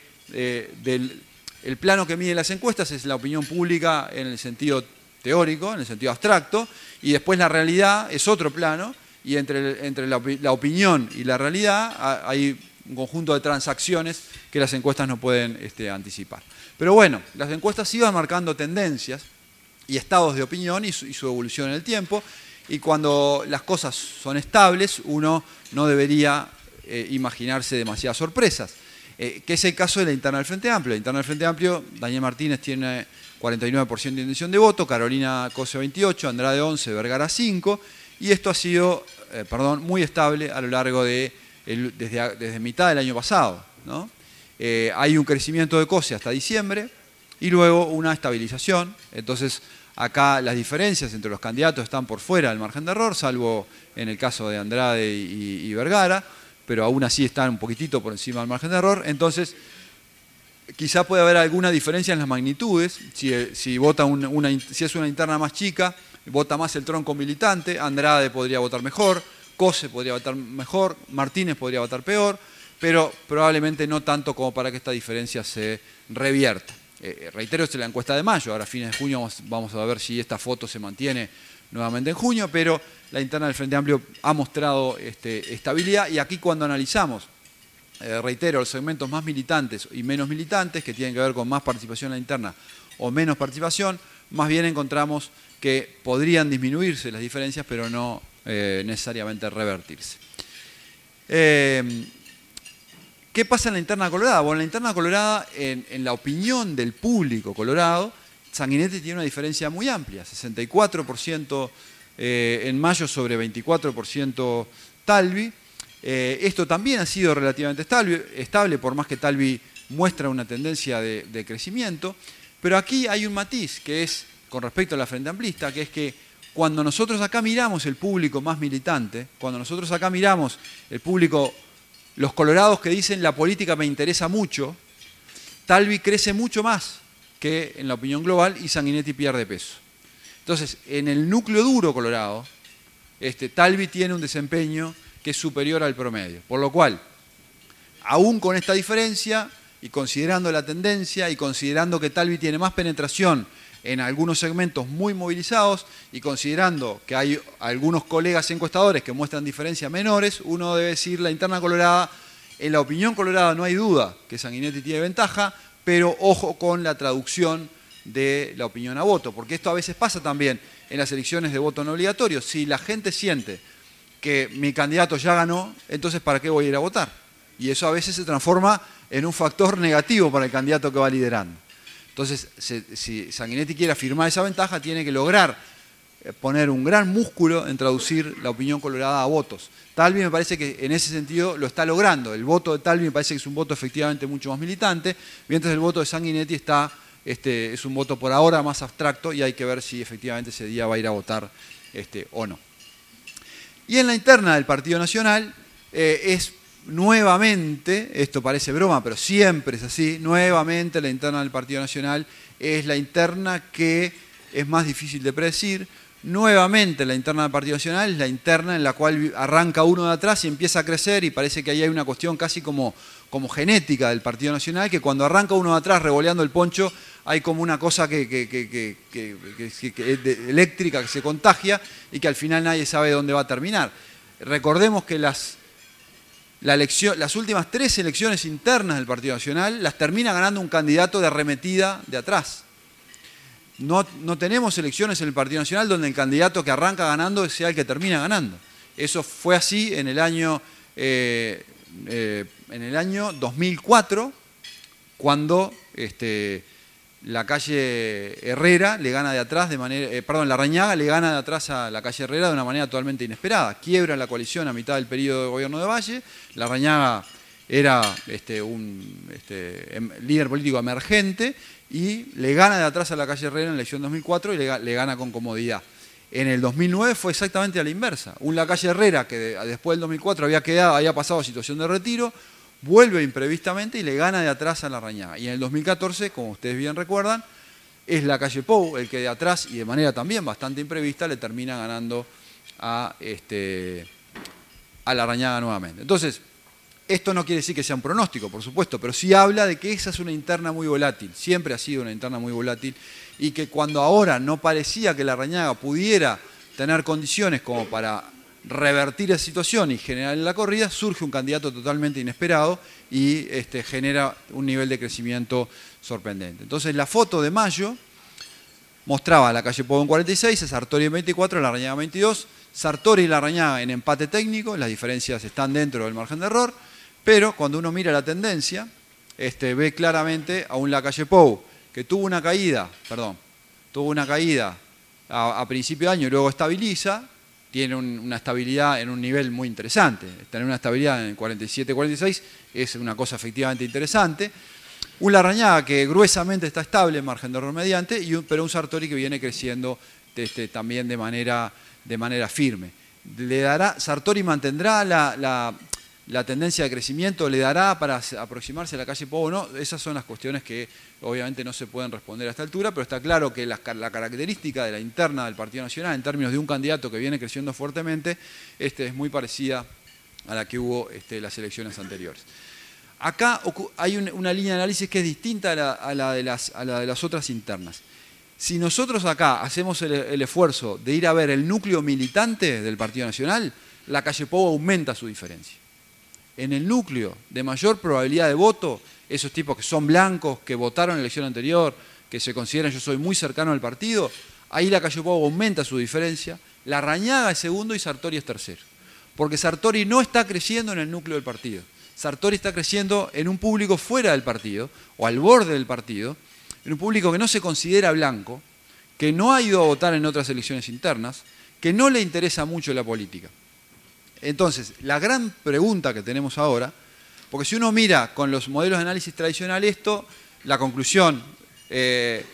el plano que mide las encuestas es la opinión pública en el sentido teórico, en el sentido abstracto, y después la realidad es otro plano, y entre la opinión y la realidad hay un conjunto de transacciones que las encuestas no pueden anticipar. Pero bueno, las encuestas iban marcando tendencias y estados de opinión y su evolución en el tiempo, y cuando las cosas son estables, uno no debería imaginarse demasiadas sorpresas, que es el caso de la interna del Frente Amplio. La interna del Frente Amplio, Daniel Martínez tiene 49% de intención de voto, Carolina Cose 28%, Andrade 11%, Vergara 5%, y esto ha sido muy estable a lo largo desde mitad del año pasado, ¿no? Hay un crecimiento de Cose hasta diciembre y luego una estabilización. Entonces, acá las diferencias entre los candidatos están por fuera del margen de error, salvo en el caso de Andrade y Vergara, pero aún así están un poquitito por encima del margen de error. Entonces, quizá puede haber alguna diferencia en las magnitudes. Si es una interna más chica, vota más el tronco militante, Andrade podría votar mejor, Cose podría votar mejor, Martínez podría votar peor, pero probablemente no tanto como para que esta diferencia se revierta. Reitero, es la encuesta de mayo, ahora a fines de junio vamos a ver si esta foto se mantiene nuevamente en junio, pero la interna del Frente Amplio ha mostrado estabilidad, y aquí cuando analizamos reitero, los segmentos más militantes y menos militantes, que tienen que ver con más participación en la interna o menos participación, más bien encontramos que podrían disminuirse las diferencias, pero no necesariamente revertirse. ¿Qué pasa en la interna colorada? Bueno, en la interna colorada, en la opinión del público colorado, Sanguinetti tiene una diferencia muy amplia, 64% en Mayo sobre 24% Talvi. Esto también ha sido relativamente estable, por más que Talvi muestra una tendencia de crecimiento, pero aquí hay un matiz que es con respecto a la Frente Amplista, que es que cuando nosotros acá miramos el público más militante, cuando nosotros acá miramos el público, los colorados que dicen la política me interesa mucho, Talvi crece mucho más que en la opinión global y Sanguinetti pierde peso. Entonces, en el núcleo duro colorado, Talvi tiene un desempeño que es superior al promedio. Por lo cual, aún con esta diferencia y considerando la tendencia y considerando que Talvi tiene más penetración en algunos segmentos muy movilizados y considerando que hay algunos colegas encuestadores que muestran diferencias menores, uno debe decir la interna colorada, en la opinión colorada no hay duda que Sanguinetti tiene ventaja, pero ojo con la traducción de la opinión a voto, porque esto a veces pasa también en las elecciones de voto no obligatorio. Si la gente siente que mi candidato ya ganó, entonces ¿para qué voy a ir a votar? Y eso a veces se transforma en un factor negativo para el candidato que va liderando. Entonces, si Sanguinetti quiere afirmar esa ventaja, tiene que lograr poner un gran músculo en traducir la opinión colorada a votos. Talvi me parece que en ese sentido lo está logrando. El voto de Talvi me parece que es un voto efectivamente mucho más militante, mientras el voto de Sanguinetti es un voto por ahora más abstracto y hay que ver si efectivamente ese día va a ir a votar o no. Y en la interna del Partido Nacional es nuevamente, esto parece broma, pero siempre es así, nuevamente la interna del Partido Nacional es la interna que es más difícil de predecir. Nuevamente la interna del Partido Nacional es la interna en la cual arranca uno de atrás y empieza a crecer y parece que ahí hay una cuestión casi como genética del Partido Nacional, que cuando arranca uno de atrás revoleando el poncho hay como una cosa eléctrica que se contagia y que al final nadie sabe dónde va a terminar. Recordemos que las últimas 3 elecciones internas del Partido Nacional las termina ganando un candidato de arremetida de atrás. No tenemos elecciones en el Partido Nacional donde el candidato que arranca ganando sea el que termina ganando. Eso fue así en el año 2004, cuando la calle Herrera le gana de atrás Larrañaga le gana de atrás a la calle Herrera de una manera totalmente inesperada. Quiebra la coalición a mitad del periodo de gobierno de Valle. Larrañaga era un líder político emergente y le gana de atrás a la calle Herrera en la elección 2004 y le gana con comodidad. En el 2009 fue exactamente a la inversa. La calle Herrera, que después del 2004 había pasado a situación de retiro, vuelve imprevistamente y le gana de atrás a Larrañaga. Y en el 2014, como ustedes bien recuerdan, es la calle Pou el que de atrás y de manera también bastante imprevista le termina ganando a Larrañaga nuevamente. Entonces, esto no quiere decir que sea un pronóstico, por supuesto, pero sí habla de que esa es una interna muy volátil, siempre ha sido una interna muy volátil, y que cuando ahora no parecía que Larrañaga pudiera tener condiciones como para revertir esa situación y generar en la corrida, surge un candidato totalmente inesperado y genera un nivel de crecimiento sorprendente. Entonces la foto de mayo mostraba a la calle Pou en 46, a Sartori en 24, a Larrañaga en 22, Sartori y Larrañaga en empate técnico, las diferencias están dentro del margen de error, pero cuando uno mira la tendencia, ve claramente a un Lacalle Pou que tuvo una caída a principio de año y luego estabiliza, tiene una estabilidad en un nivel muy interesante. Tener una estabilidad en 47-46 es una cosa efectivamente interesante. Un Larrañaga que gruesamente está estable en margen de error mediante, pero un Sartori que viene creciendo también de manera firme. ¿Sartori mantendrá la tendencia de crecimiento? ¿Le dará para aproximarse a la calle Pou o no? Esas son las cuestiones que obviamente no se pueden responder a esta altura, pero está claro que la característica de la interna del Partido Nacional en términos de un candidato que viene creciendo fuertemente es muy parecida a la que hubo las elecciones anteriores. Acá hay una línea de análisis que es distinta a la de las otras internas. Si nosotros acá hacemos el esfuerzo de ir a ver el núcleo militante del Partido Nacional, la calle Pou aumenta su diferencia. en el núcleo de mayor probabilidad de voto, esos tipos que son blancos, que votaron en la elección anterior, que se consideran yo soy muy cercano al partido, ahí la Calle Pou aumenta su diferencia, Larrañaga es segundo y Sartori es tercero. Porque Sartori no está creciendo en el núcleo del partido. Sartori está creciendo en un público fuera del partido, o al borde del partido, en un público que no se considera blanco, que no ha ido a votar en otras elecciones internas, que no le interesa mucho la política. Entonces, la gran pregunta que tenemos ahora, porque si uno mira con los modelos de análisis tradicional esto, la conclusión que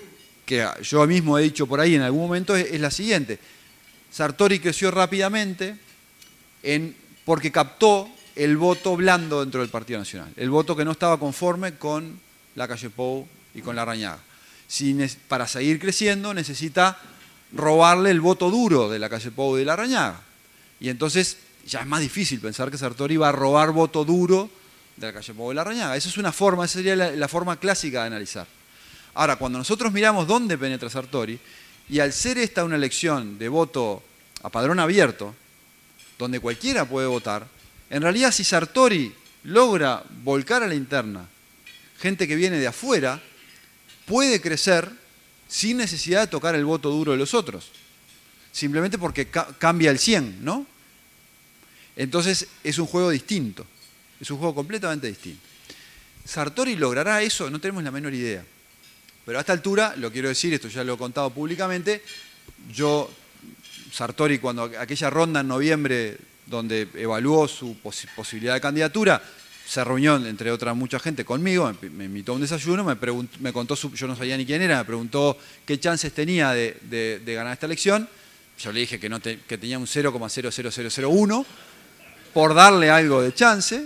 yo mismo he dicho por ahí en algún momento es la siguiente. Sartori creció rápidamente porque captó el voto blando dentro del Partido Nacional, el voto que no estaba conforme con la Calle Pou y con Larrañaga. Para seguir creciendo necesita robarle el voto duro de la Calle Pou y de Larrañaga. Y entonces ya es más difícil pensar que Sartori va a robar voto duro de la Calle Pou y Larrañaga. Esa es una forma, esa sería la forma clásica de analizar. Ahora, cuando nosotros miramos dónde penetra Sartori, y al ser esta una elección de voto a padrón abierto, donde cualquiera puede votar, en realidad si Sartori logra volcar a la interna gente que viene de afuera, puede crecer sin necesidad de tocar el voto duro de los otros, simplemente porque cambia el 100, ¿no? Entonces es un juego distinto, es un juego completamente distinto. ¿Sartori logrará eso? No tenemos la menor idea. Pero a esta altura, lo quiero decir, esto ya lo he contado públicamente, Sartori, cuando aquella ronda en noviembre donde evaluó su posibilidad de candidatura, se reunió, entre otras mucha gente, conmigo, me invitó a un desayuno, me contó, yo no sabía ni quién era, me preguntó qué chances tenía de ganar esta elección. Yo le dije que tenía un 0,00001 por darle algo de chance.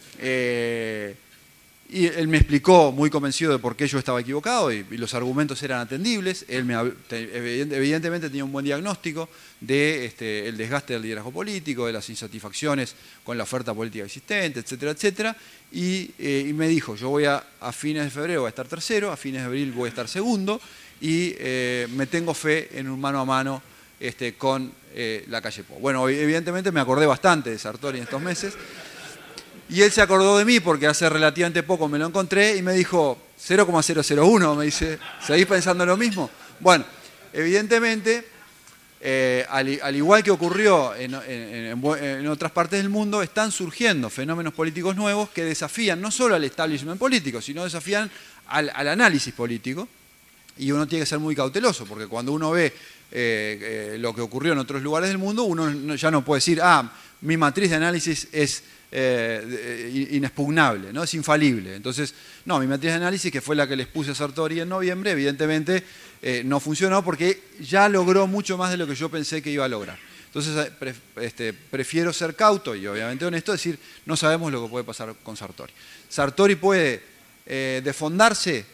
Y él me explicó, muy convencido de por qué yo estaba equivocado y los argumentos eran atendibles. Él evidentemente tenía un buen diagnóstico del desgaste del liderazgo político, de las insatisfacciones con la oferta política existente, etcétera, etcétera. Y me dijo, yo voy a fines de febrero voy a estar tercero, a fines de abril voy a estar segundo y me tengo fe en un mano a mano con la Calle Pou. Bueno, evidentemente me acordé bastante de Sartori en estos meses. Y él se acordó de mí porque hace relativamente poco me lo encontré y me dijo 0,001, me dice, ¿seguís pensando lo mismo? Bueno, evidentemente, al igual que ocurrió en otras partes del mundo, están surgiendo fenómenos políticos nuevos que desafían no solo al establishment político, sino desafían al análisis político. Y uno tiene que ser muy cauteloso, porque cuando uno ve lo que ocurrió en otros lugares del mundo, uno ya no puede decir, mi matriz de análisis es inexpugnable, ¿no? Es infalible. Entonces, no, mi matriz de análisis, que fue la que les puse a Sartori en noviembre, evidentemente no funcionó porque ya logró mucho más de lo que yo pensé que iba a lograr. Entonces, prefiero ser cauto y obviamente honesto, decir, no sabemos lo que puede pasar con Sartori. Sartori puede desfondarse,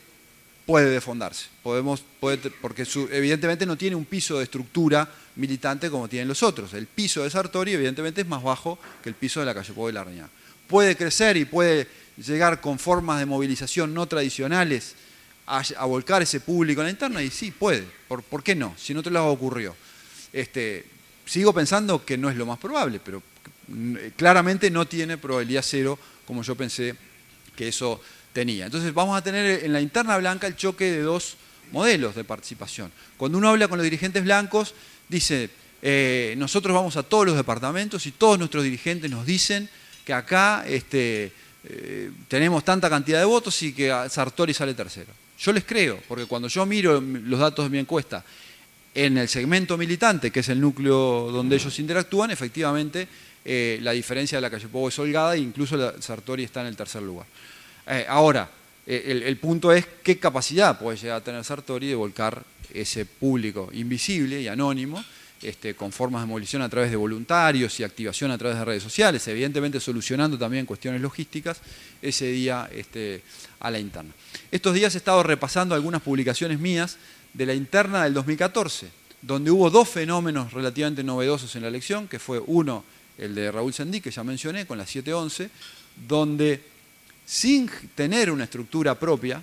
porque evidentemente no tiene un piso de estructura militante como tienen los otros. El piso de Sartori evidentemente es más bajo que el piso de la Calle Pou y Larrañaga. Puede crecer y puede llegar con formas de movilización no tradicionales a volcar ese público en la interna, y sí, puede. ¿Por qué no? Si en otro lado ocurrió. Sigo pensando que no es lo más probable, pero claramente no tiene probabilidad cero como yo pensé que eso tenía. Entonces vamos a tener en la interna blanca el choque de dos modelos de participación. Cuando uno habla con los dirigentes blancos, dice, nosotros vamos a todos los departamentos y todos nuestros dirigentes nos dicen que acá tenemos tanta cantidad de votos y que Sartori sale tercero. Yo les creo, porque cuando yo miro los datos de mi encuesta en el segmento militante, que es el núcleo donde ellos interactúan, efectivamente la diferencia de la Calle Pou es holgada e incluso Sartori está en el tercer lugar. Ahora, el punto es qué capacidad puede llegar a tener Sartori de volcar ese público invisible y anónimo con formas de movilización a través de voluntarios y activación a través de redes sociales, evidentemente solucionando también cuestiones logísticas ese día a la interna. Estos días he estado repasando algunas publicaciones mías de la interna del 2014, donde hubo dos fenómenos relativamente novedosos en la elección, que fue uno, el de Raúl Sendí, que ya mencioné, con la 711, donde sin tener una estructura propia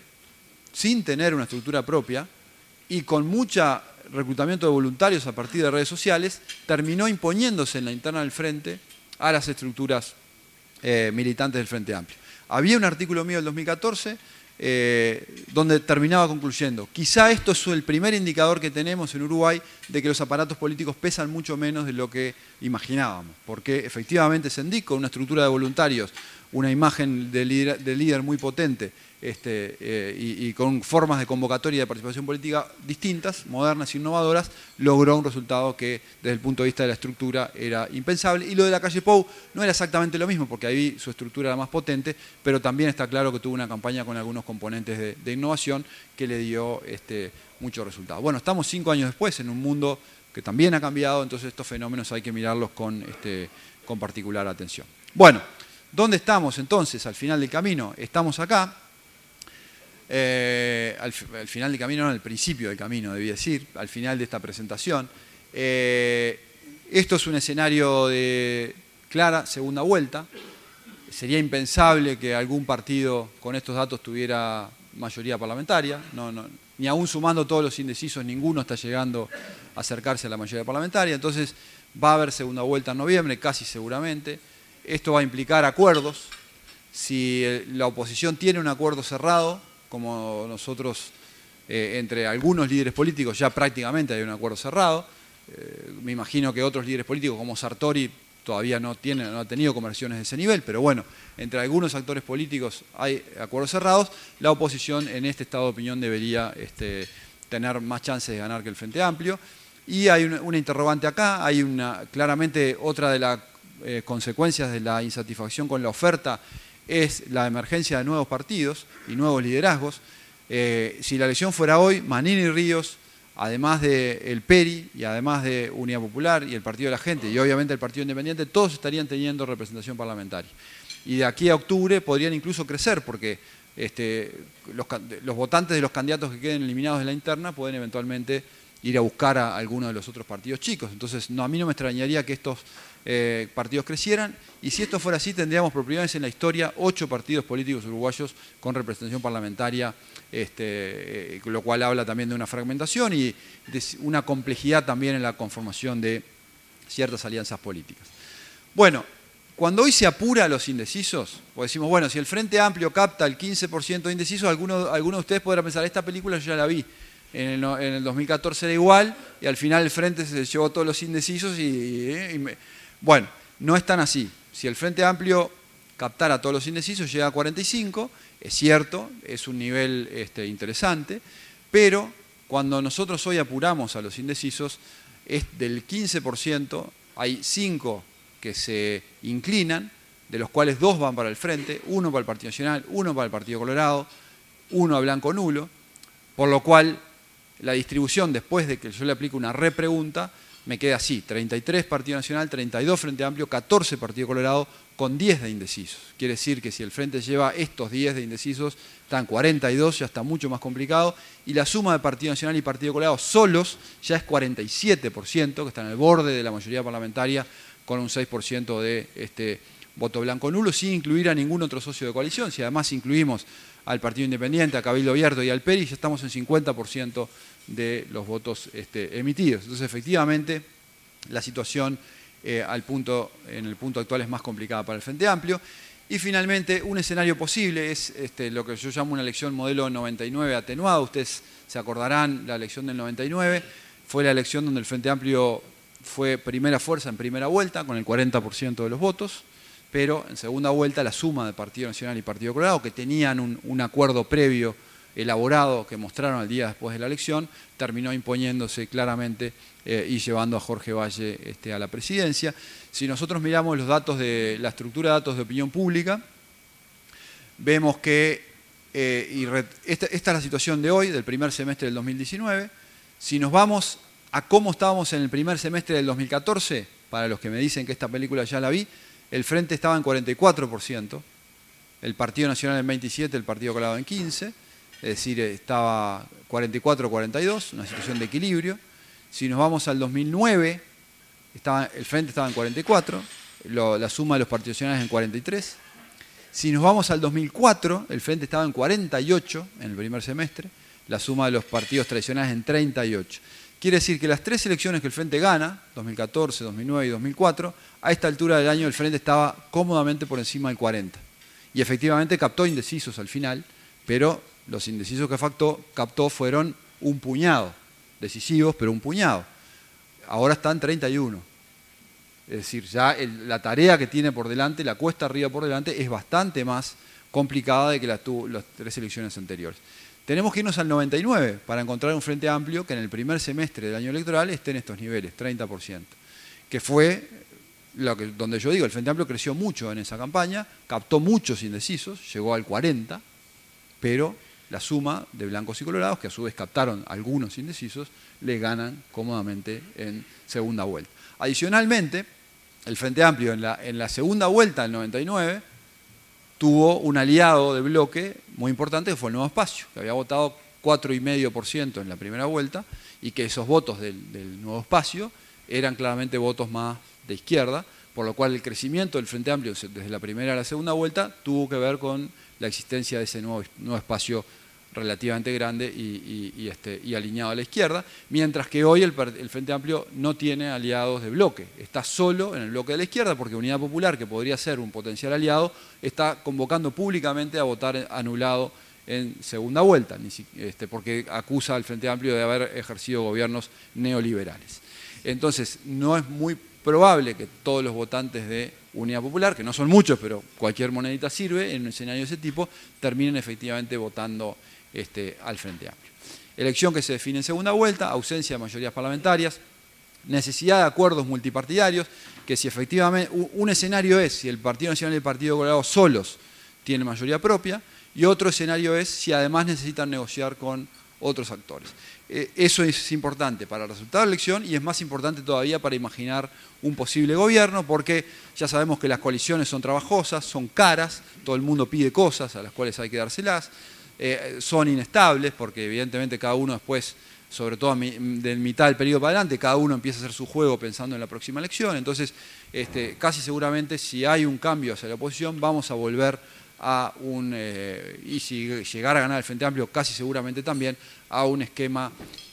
y con mucho reclutamiento de voluntarios a partir de redes sociales, terminó imponiéndose en la interna del frente a las estructuras militantes del Frente Amplio. Había un artículo mío del 2014 donde terminaba concluyendo: quizá esto es el primer indicador que tenemos en Uruguay de que los aparatos políticos pesan mucho menos de lo que imaginábamos, porque efectivamente Sendik, con una estructura de voluntarios, una imagen de líder muy potente y con formas de convocatoria y de participación política distintas, modernas e innovadoras, logró un resultado que desde el punto de vista de la estructura era impensable. Y lo de la calle Pou no era exactamente lo mismo, porque ahí su estructura era más potente, pero también está claro que tuvo una campaña con algunos componentes de innovación que le dio muchos resultados. Bueno, estamos 5 años después en un mundo que también ha cambiado, entonces estos fenómenos hay que mirarlos con particular atención. Bueno, ¿dónde estamos entonces al final del camino? Estamos acá. Al final del camino, no, al principio del camino, debí decir, al final de esta presentación. Esto es un escenario de clara segunda vuelta. Sería impensable que algún partido con estos datos tuviera mayoría parlamentaria. Ni aún sumando todos los indecisos, ninguno está llegando a acercarse a la mayoría parlamentaria. Entonces va a haber segunda vuelta en noviembre, casi seguramente. Esto va a implicar acuerdos. Si la oposición tiene un acuerdo cerrado, como nosotros, entre algunos líderes políticos, ya prácticamente hay un acuerdo cerrado. Me imagino que otros líderes políticos, como Sartori, todavía no ha tenido conversaciones de ese nivel, pero bueno, entre algunos actores políticos hay acuerdos cerrados. La oposición, en este estado de opinión, debería tener más chances de ganar que el Frente Amplio. Y hay una interrogante acá, hay claramente otra de las consecuencias de la insatisfacción con la oferta es la emergencia de nuevos partidos y nuevos liderazgos. Si la elección fuera hoy, Manini y Ríos, además de el PERI y además de Unidad Popular y el Partido de la Gente y obviamente el Partido Independiente, todos estarían teniendo representación parlamentaria. Y de aquí a octubre podrían incluso crecer, porque los votantes de los candidatos que queden eliminados de la interna pueden eventualmente ir a buscar a alguno de los otros partidos chicos. Entonces, a mí no me extrañaría que estos partidos crecieran, y si esto fuera así, tendríamos por primera vez en la historia 8 partidos políticos uruguayos con representación parlamentaria, lo cual habla también de una fragmentación y de una complejidad también en la conformación de ciertas alianzas políticas. Bueno, cuando hoy se apura a los indecisos, pues decimos, bueno, si el Frente Amplio capta el 15% de indecisos, alguno de ustedes podrá pensar, esta película yo ya la vi. En el 2014 era igual, y al final el Frente se llevó todos los indecisos bueno, no es tan así. Si el Frente Amplio captara a todos los indecisos, llega a 45, es cierto, es un nivel interesante, pero cuando nosotros hoy apuramos a los indecisos, es del 15%, hay 5 que se inclinan, de los cuales 2 van para el Frente, 1 para el Partido Nacional, 1 para el Partido Colorado, 1 a blanco nulo, por lo cual la distribución, después de que yo le aplique una repregunta, me queda así: 33 Partido Nacional, 32 Frente Amplio, 14 Partido Colorado, con 10 de indecisos. Quiere decir que si el Frente lleva estos 10 de indecisos, están 42, ya está mucho más complicado, y la suma de Partido Nacional y Partido Colorado solos ya es 47%, que está en el borde de la mayoría parlamentaria, con un 6% de voto blanco nulo, sin incluir a ningún otro socio de coalición. Si además incluimos al Partido Independiente, a Cabildo Abierto y al PERI, ya estamos en 50% de los votos emitidos. Entonces, efectivamente, la situación en el punto actual es más complicada para el Frente Amplio. Y finalmente, un escenario posible es lo que yo llamo una elección modelo 99 atenuado. Ustedes se acordarán, la elección del 99 fue la elección donde el Frente Amplio fue primera fuerza en primera vuelta, con el 40% de los votos, pero en segunda vuelta la suma de Partido Nacional y Partido Colorado, que tenían un acuerdo previo elaborado que mostraron al día después de la elección, terminó imponiéndose claramente y llevando a Jorge Valle a la presidencia. Si nosotros miramos los datos de la estructura de datos de opinión pública, vemos que esta es la situación de hoy, del primer semestre del 2019. Si nos vamos a cómo estábamos en el primer semestre del 2014, para los que me dicen que esta película ya la vi, el Frente estaba en 44%, el Partido Nacional en 27%, el Partido Colorado en 15%, es decir, estaba 44-42, una situación de equilibrio. Si nos vamos al 2009, el Frente estaba en 44%, la suma de los partidos nacionales en 43%. Si nos vamos al 2004, el Frente estaba en 48% en el primer semestre, la suma de los partidos tradicionales en 38%. Quiere decir que las 3 elecciones que el Frente gana, 2014, 2009 y 2004, a esta altura del año el Frente estaba cómodamente por encima del 40%. Y efectivamente captó indecisos al final, pero los indecisos que captó fueron un puñado, decisivos, pero un puñado. Ahora están 31. Es decir, ya la tarea que tiene por delante, la cuesta arriba por delante, es bastante más complicada de que las 3 elecciones anteriores. Tenemos que irnos al 99 para encontrar un Frente Amplio que en el primer semestre del año electoral esté en estos niveles, 30%, que fue donde yo digo, el Frente Amplio creció mucho en esa campaña, captó muchos indecisos, llegó al 40%, pero la suma de blancos y colorados, que a su vez captaron algunos indecisos, le ganan cómodamente en segunda vuelta. Adicionalmente, el Frente Amplio en la segunda vuelta del 99 tuvo un aliado de bloque muy importante que fue el Nuevo Espacio, que había votado 4,5% en la primera vuelta y que esos votos del Nuevo Espacio eran claramente votos más de izquierda, por lo cual el crecimiento del Frente Amplio desde la primera a la segunda vuelta tuvo que ver con la existencia de ese nuevo espacio relativamente grande y alineado a la izquierda, mientras que hoy el Frente Amplio no tiene aliados de bloque, está solo en el bloque de la izquierda porque Unidad Popular, que podría ser un potencial aliado, está convocando públicamente a votar anulado en segunda vuelta, porque acusa al Frente Amplio de haber ejercido gobiernos neoliberales. Entonces, no es muy probable que todos los votantes de Unidad Popular, que no son muchos, pero cualquier monedita sirve en un escenario de ese tipo, terminen efectivamente votando al Frente Amplio. Elección que se define en segunda vuelta, ausencia de mayorías parlamentarias, necesidad de acuerdos multipartidarios, que si efectivamente un escenario es si el Partido Nacional y el Partido Colorado solos tienen mayoría propia, y otro escenario es si además necesitan negociar con otros actores. Eso es importante para el resultado de la elección y es más importante todavía para imaginar un posible gobierno, porque ya sabemos que las coaliciones son trabajosas, son caras, todo el mundo pide cosas a las cuales hay que dárselas, son inestables porque evidentemente cada uno después, sobre todo de mitad del periodo para adelante, cada uno empieza a hacer su juego pensando en la próxima elección. Entonces, casi seguramente si hay un cambio hacia la oposición, vamos a volver a y si llegara a ganar el Frente Amplio, casi seguramente también, a un esquema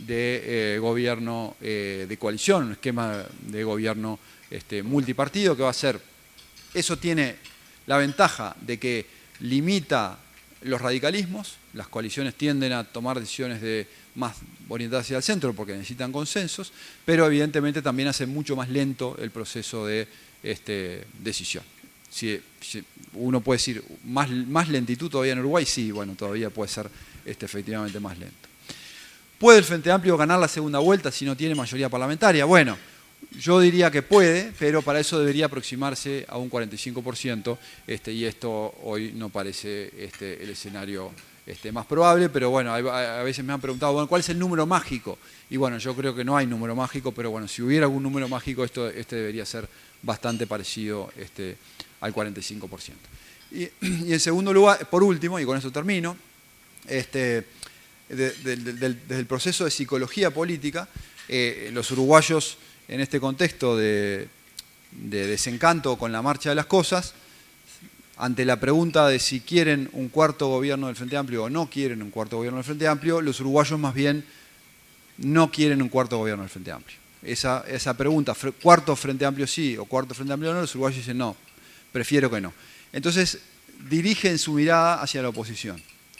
de gobierno de coalición, un esquema de gobierno multipartido que va a ser. Eso tiene la ventaja de que limita los radicalismos, las coaliciones tienden a tomar decisiones más orientadas hacia el centro porque necesitan consensos, pero evidentemente también hace mucho más lento el proceso de decisión. Si uno puede decir más lentitud todavía en Uruguay, sí, bueno, todavía puede ser efectivamente más lento. ¿Puede el Frente Amplio ganar la segunda vuelta si no tiene mayoría parlamentaria? Bueno, yo diría que puede, pero para eso debería aproximarse a un 45%, y esto hoy no parece el escenario más probable, pero bueno, a veces me han preguntado, bueno, ¿cuál es el número mágico? Y bueno, yo creo que no hay número mágico, pero bueno, si hubiera algún número mágico, debería ser bastante parecido al 45%. Y en segundo lugar, por último, y con esto termino, desde el proceso de psicología política, los uruguayos en este contexto de desencanto con la marcha de las cosas, ante la pregunta de si quieren un cuarto gobierno del Frente Amplio o no quieren un cuarto gobierno del Frente Amplio, los uruguayos más bien no quieren un cuarto gobierno del Frente Amplio. Esa pregunta, cuarto Frente Amplio sí o cuarto Frente Amplio no, los uruguayos dicen no, prefiero que no. Entonces dirigen su mirada hacia la oposición.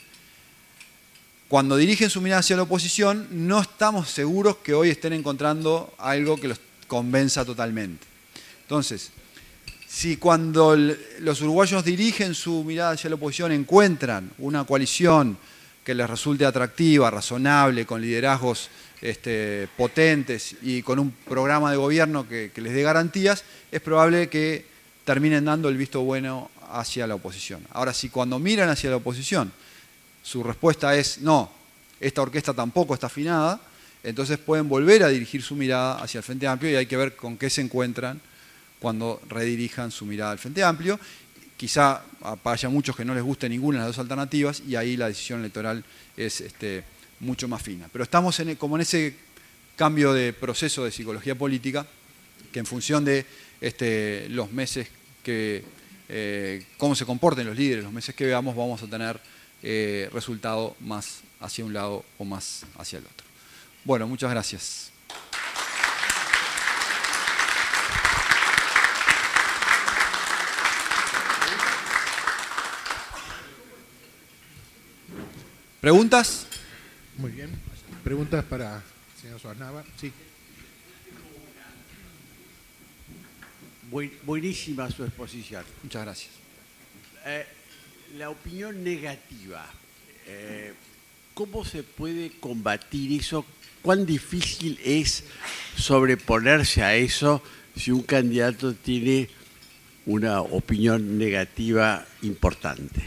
Cuando dirigen su mirada hacia la oposición, no estamos seguros que hoy estén encontrando algo que los convenza totalmente. Entonces, si cuando los uruguayos dirigen su mirada hacia la oposición encuentran una coalición que les resulte atractiva, razonable, con liderazgos potentes y con un programa de gobierno que les dé garantías, es probable que terminen dando el visto bueno hacia la oposición. Ahora, si cuando miran hacia la oposición su respuesta es no, esta orquesta tampoco está afinada, entonces pueden volver a dirigir su mirada hacia el Frente Amplio y hay que ver con qué se encuentran cuando redirijan su mirada al Frente Amplio. Quizá haya muchos que no les guste ninguna de las dos alternativas y ahí la decisión electoral es mucho más fina. Pero estamos como en ese cambio de proceso de psicología política que en función de los meses cómo se comporten los líderes, los meses que veamos, vamos a tener resultado más hacia un lado o más hacia el otro. Bueno, muchas gracias. ¿Preguntas? Muy bien. ¿Preguntas para el señor Suaznava? Sí. Buenísima su exposición. Muchas gracias. La opinión negativa, ¿cómo se puede combatir eso? ¿Cuán difícil es sobreponerse a eso si un candidato tiene una opinión negativa importante?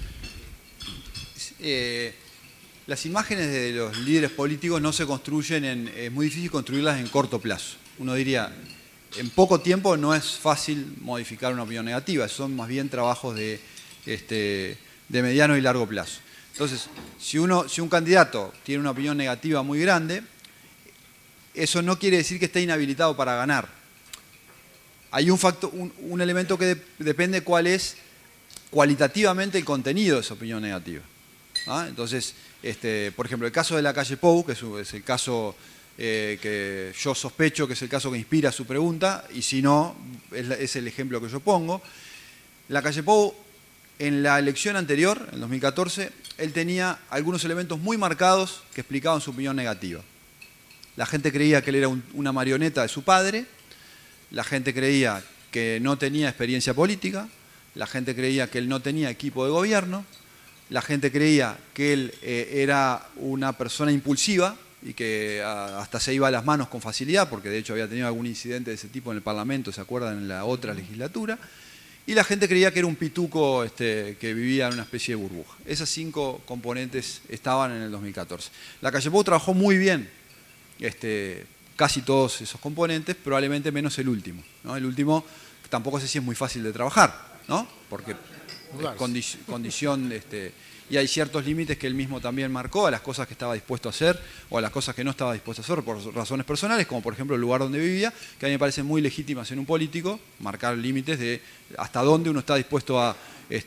Las imágenes de los líderes políticos no se construyen es muy difícil construirlas en corto plazo. Uno diría, en poco tiempo no es fácil modificar una opinión negativa, son más bien trabajos de mediano y largo plazo. Entonces, si un candidato tiene una opinión negativa muy grande, eso no quiere decir que esté inhabilitado para ganar. Hay un elemento que depende cuál es cualitativamente el contenido de esa opinión negativa. ¿Ah? Entonces, por ejemplo, el caso de la calle Pou, que es el caso que yo sospecho que es el caso que inspira su pregunta, y si no, es el ejemplo que yo pongo. La calle Pou, en la elección anterior, en 2014, él tenía algunos elementos muy marcados que explicaban su opinión negativa. La gente creía que él era una marioneta de su padre, la gente creía que no tenía experiencia política, la gente creía que él no tenía equipo de gobierno, la gente creía que él era una persona impulsiva y que hasta se iba a las manos con facilidad, porque de hecho había tenido algún incidente de ese tipo en el Parlamento, ¿se acuerdan?, en la otra legislatura. Y la gente creía que era un pituco que vivía en una especie de burbuja. Esas 5 componentes estaban en el 2014. La calle Pou trabajó muy bien casi todos esos componentes, probablemente menos el último, ¿no? El último tampoco sé si es muy fácil de trabajar, ¿no? Porque condición, y hay ciertos límites que él mismo también marcó a las cosas que estaba dispuesto a hacer o a las cosas que no estaba dispuesto a hacer por razones personales, como por ejemplo el lugar donde vivía, que a mí me parecen muy legítimas en un político, marcar límites de hasta dónde uno está dispuesto a,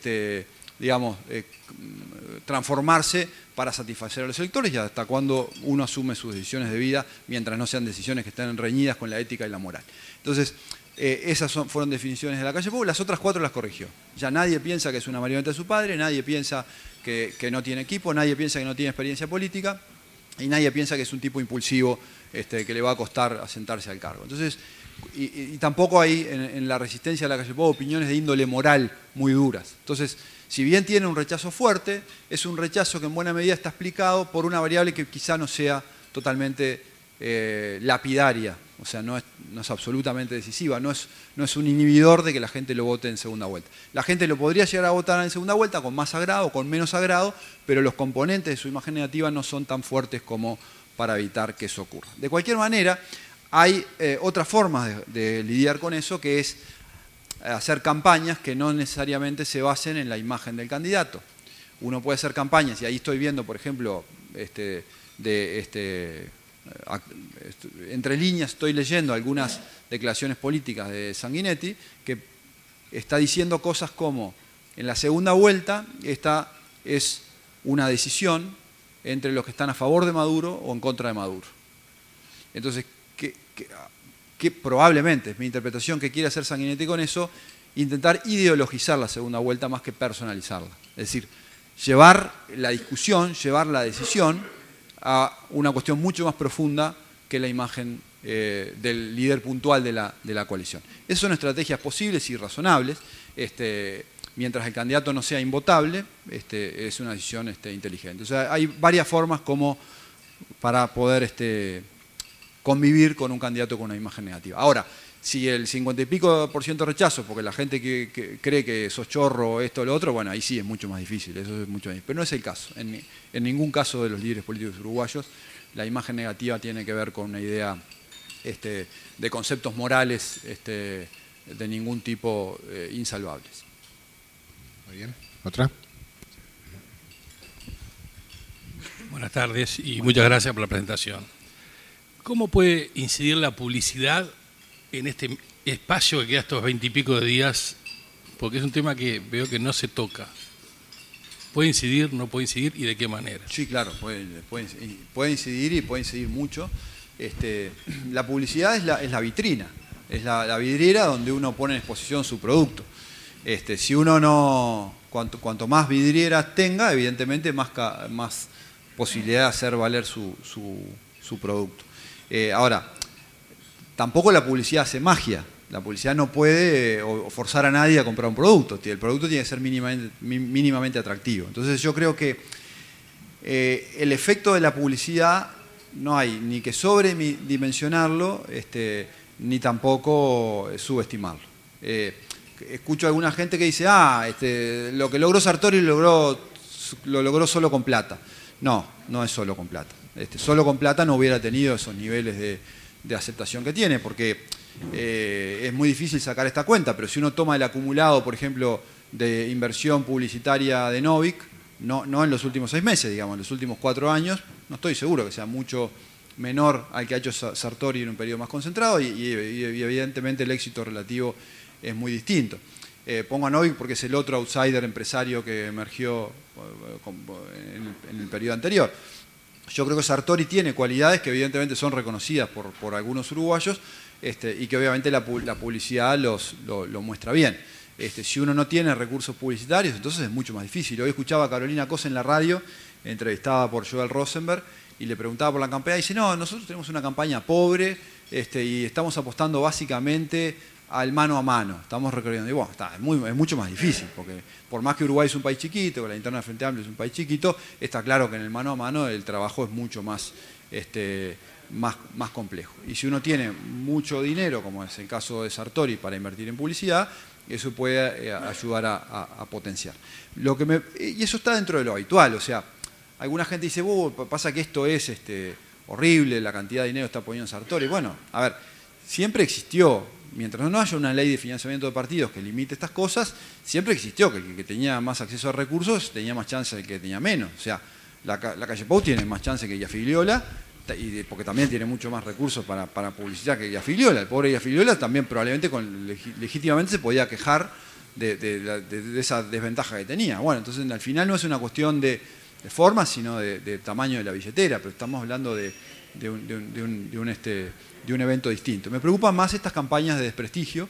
transformarse para satisfacer a los electores y hasta cuándo uno asume sus decisiones de vida mientras no sean decisiones que estén reñidas con la ética y la moral. Entonces, esas fueron definiciones de la calle Pou, las otras 4 las corrigió. Ya nadie piensa que es una marioneta de su padre, nadie piensa que no tiene equipo, nadie piensa que no tiene experiencia política y nadie piensa que es un tipo impulsivo que le va a costar asentarse al cargo. Entonces, y tampoco hay en la resistencia a la calle Pou opiniones de índole moral muy duras. Entonces, si bien tiene un rechazo fuerte, es un rechazo que en buena medida está explicado por una variable que quizá no sea totalmente lapidaria, o sea, no es absolutamente decisiva, no es un inhibidor de que la gente lo vote en segunda vuelta. La gente lo podría llegar a votar en segunda vuelta con más agrado, con menos agrado, pero los componentes de su imagen negativa no son tan fuertes como para evitar que eso ocurra. De cualquier manera, hay otras formas de lidiar con eso, que es hacer campañas que no necesariamente se basen en la imagen del candidato. Uno puede hacer campañas, y ahí estoy viendo, por ejemplo, entre líneas estoy leyendo algunas declaraciones políticas de Sanguinetti, que está diciendo cosas como, en la segunda vuelta, esta es una decisión entre los que están a favor de Maduro o en contra de Maduro. Entonces, que probablemente, es mi interpretación, que quiere hacer Sanguinetti con eso, intentar ideologizar la segunda vuelta más que personalizarla. Es decir, llevar la discusión, llevar la decisión a una cuestión mucho más profunda que la imagen del líder puntual de la coalición. Esas son estrategias posibles y razonables. Mientras el candidato no sea invotable, es una decisión inteligente. O sea, hay varias formas como para poder convivir con un candidato con una imagen negativa. Ahora, si el 50 y pico % rechazo, porque la gente que cree que sos chorro, esto o lo otro, bueno, ahí sí es mucho más difícil, eso es mucho más difícil. Pero no es el caso. En ningún caso de los líderes políticos uruguayos, la imagen negativa tiene que ver con una idea de conceptos morales de ningún tipo insalvables. Muy bien. ¿Otra? Buenas tardes y muchas gracias por la presentación. ¿Cómo puede incidir la publicidad en este espacio que queda estos 20 y pico de días? Porque es un tema que veo que no se toca. ¿Puede incidir, no puede incidir y de qué manera? Sí, claro, puede incidir y puede incidir mucho. La publicidad es la vitrina, es la vidriera donde uno pone en exposición su producto. Si uno no, cuanto más vidrieras tenga, evidentemente más posibilidad de hacer valer su producto. Ahora, tampoco la publicidad hace magia. La publicidad no puede forzar a nadie a comprar un producto. El producto tiene que ser mínimamente atractivo. Entonces yo creo que el efecto de la publicidad no hay ni que sobredimensionarlo, ni tampoco subestimarlo. Escucho a alguna gente que dice, lo que logró Sartori lo logró solo con plata. No, no es solo con plata. Solo con plata no hubiera tenido esos niveles de aceptación que tiene, porque es muy difícil sacar esta cuenta, pero si uno toma el acumulado, por ejemplo, de inversión publicitaria de Novik, no en los últimos 6 meses, digamos, en los últimos 4 años, no estoy seguro que sea mucho menor al que ha hecho Sartori en un periodo más concentrado y evidentemente el éxito relativo es muy distinto. Pongo a Novik porque es el otro outsider empresario que emergió en el periodo anterior. Yo creo que Sartori tiene cualidades que evidentemente son reconocidas por algunos uruguayos y que obviamente la publicidad lo muestra bien. Si uno no tiene recursos publicitarios, entonces es mucho más difícil. Hoy escuchaba a Carolina Cosa en la radio, entrevistada por Joel Rosenberg, y le preguntaba por la campaña, y dice, no, nosotros tenemos una campaña pobre y estamos apostando básicamente al mano a mano, estamos recorriendo. Y bueno, es mucho más difícil, porque por más que Uruguay es un país chiquito, que la interna del Frente Amplio es un país chiquito, está claro que en el mano a mano el trabajo es mucho más complejo. Y si uno tiene mucho dinero, como es el caso de Sartori, para invertir en publicidad, eso puede ayudar a potenciar. Y eso está dentro de lo habitual, o sea, alguna gente dice, pasa que esto es horrible, la cantidad de dinero que está poniendo Sartori. Bueno, a ver, siempre existió, mientras no haya una ley de financiamiento de partidos que limite estas cosas, siempre existió que el que tenía más acceso a recursos tenía más chance del que tenía menos. O sea, la calle Pou tiene más chance que Giafigliola, porque también tiene mucho más recursos para publicidad que Giafigliola. El pobre Giafigliola también probablemente legítimamente se podía quejar de esa desventaja que tenía. Bueno, entonces al final no es una cuestión de forma, sino de tamaño de la billetera, pero estamos hablando de un evento distinto. Me preocupan más estas campañas de desprestigio,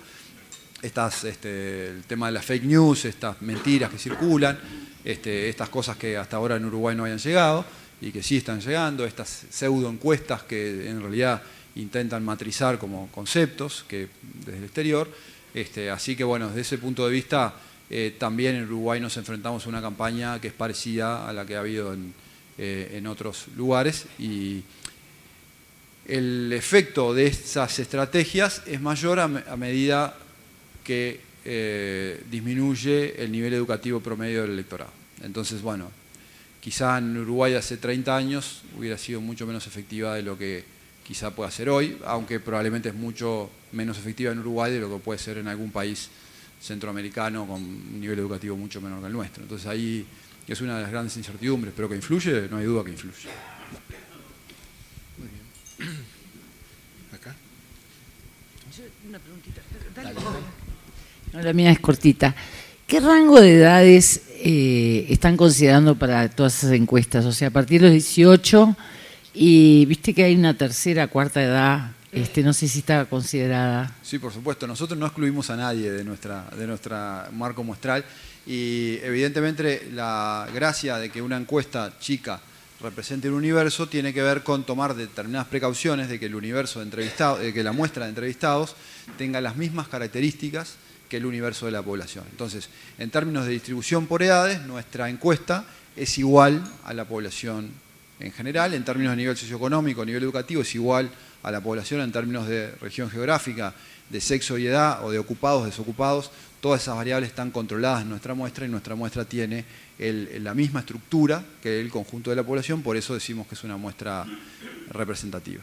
el tema de las fake news, estas mentiras que circulan, estas cosas que hasta ahora en Uruguay no habían llegado y que sí están llegando, estas pseudo encuestas que en realidad intentan matrizar como conceptos que desde el exterior. Así que bueno, desde ese punto de vista también en Uruguay nos enfrentamos a una campaña que es parecida a la que ha habido en otros lugares, y el efecto de esas estrategias es mayor a medida que disminuye el nivel educativo promedio del electorado. Entonces, bueno, quizá en Uruguay hace 30 años hubiera sido mucho menos efectiva de lo que quizá pueda ser hoy, aunque probablemente es mucho menos efectiva en Uruguay de lo que puede ser en algún país centroamericano con un nivel educativo mucho menor que el nuestro. Entonces ahí es una de las grandes incertidumbres, pero que influye, no hay duda que influye. Muy bien. ¿Acá? Una preguntita. Dale. No, la mía es cortita. ¿Qué rango de edades están considerando para todas esas encuestas? O sea, a partir de los 18, y viste que hay una tercera, cuarta edad, no sé si está considerada. Sí, por supuesto. Nosotros no excluimos a nadie de nuestra marco muestral, y evidentemente la gracia de que una encuesta chica represente un universo tiene que ver con tomar determinadas precauciones de que el universo de entrevistados, que la muestra de entrevistados tenga las mismas características que el universo de la población. Entonces, en términos de distribución por edades, nuestra encuesta es igual a la población en general. En términos de nivel socioeconómico, nivel educativo, es igual a la población. En términos de región geográfica, de sexo y edad, o de ocupados, desocupados, todas esas variables están controladas en nuestra muestra, y nuestra muestra tiene la misma estructura que el conjunto de la población, por eso decimos que es una muestra representativa.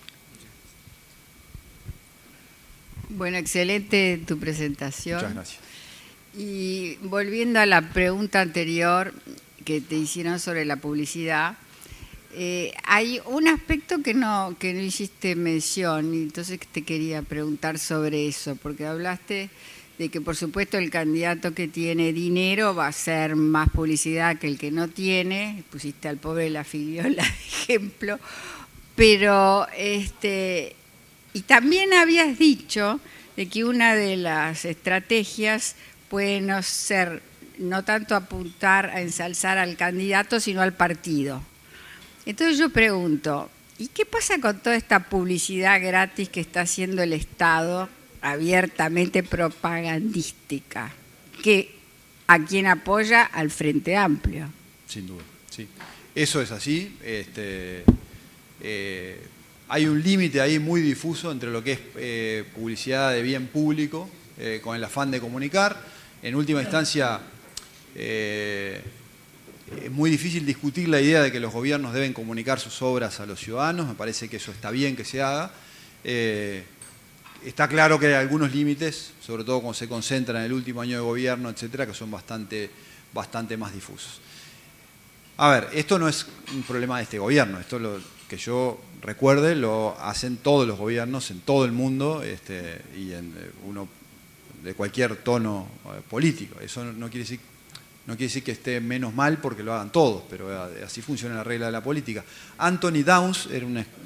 Bueno, excelente tu presentación. Muchas gracias. Y volviendo a la pregunta anterior que te hicieron sobre la publicidad, hay un aspecto que no hiciste mención, y entonces te quería preguntar sobre eso, porque hablaste de que por supuesto el candidato que tiene dinero va a hacer más publicidad que el que no tiene, pusiste al pobre de la Filiola de ejemplo, pero y también habías dicho de que una de las estrategias puede no ser, no tanto apuntar a ensalzar al candidato, sino al partido. Entonces yo pregunto, ¿y qué pasa con toda esta publicidad gratis que está haciendo el Estado, abiertamente propagandística, a quien apoya al Frente Amplio? Sin duda, sí. Eso es así. Hay un límite ahí muy difuso entre lo que es publicidad de bien público, con el afán de comunicar. En última instancia, es muy difícil discutir la idea de que los gobiernos deben comunicar sus obras a los ciudadanos. Me parece que eso está bien que se haga. Está claro que hay algunos límites, sobre todo cuando se concentran en el último año de gobierno, etcétera, que son bastante más difusos. A ver, esto no es un problema de este gobierno. Esto, lo que yo recuerde, lo hacen todos los gobiernos en todo el mundo, y uno de cualquier tono político. Eso no quiere decir que esté menos mal porque lo hagan todos, pero así funciona la regla de la política. Anthony Downs era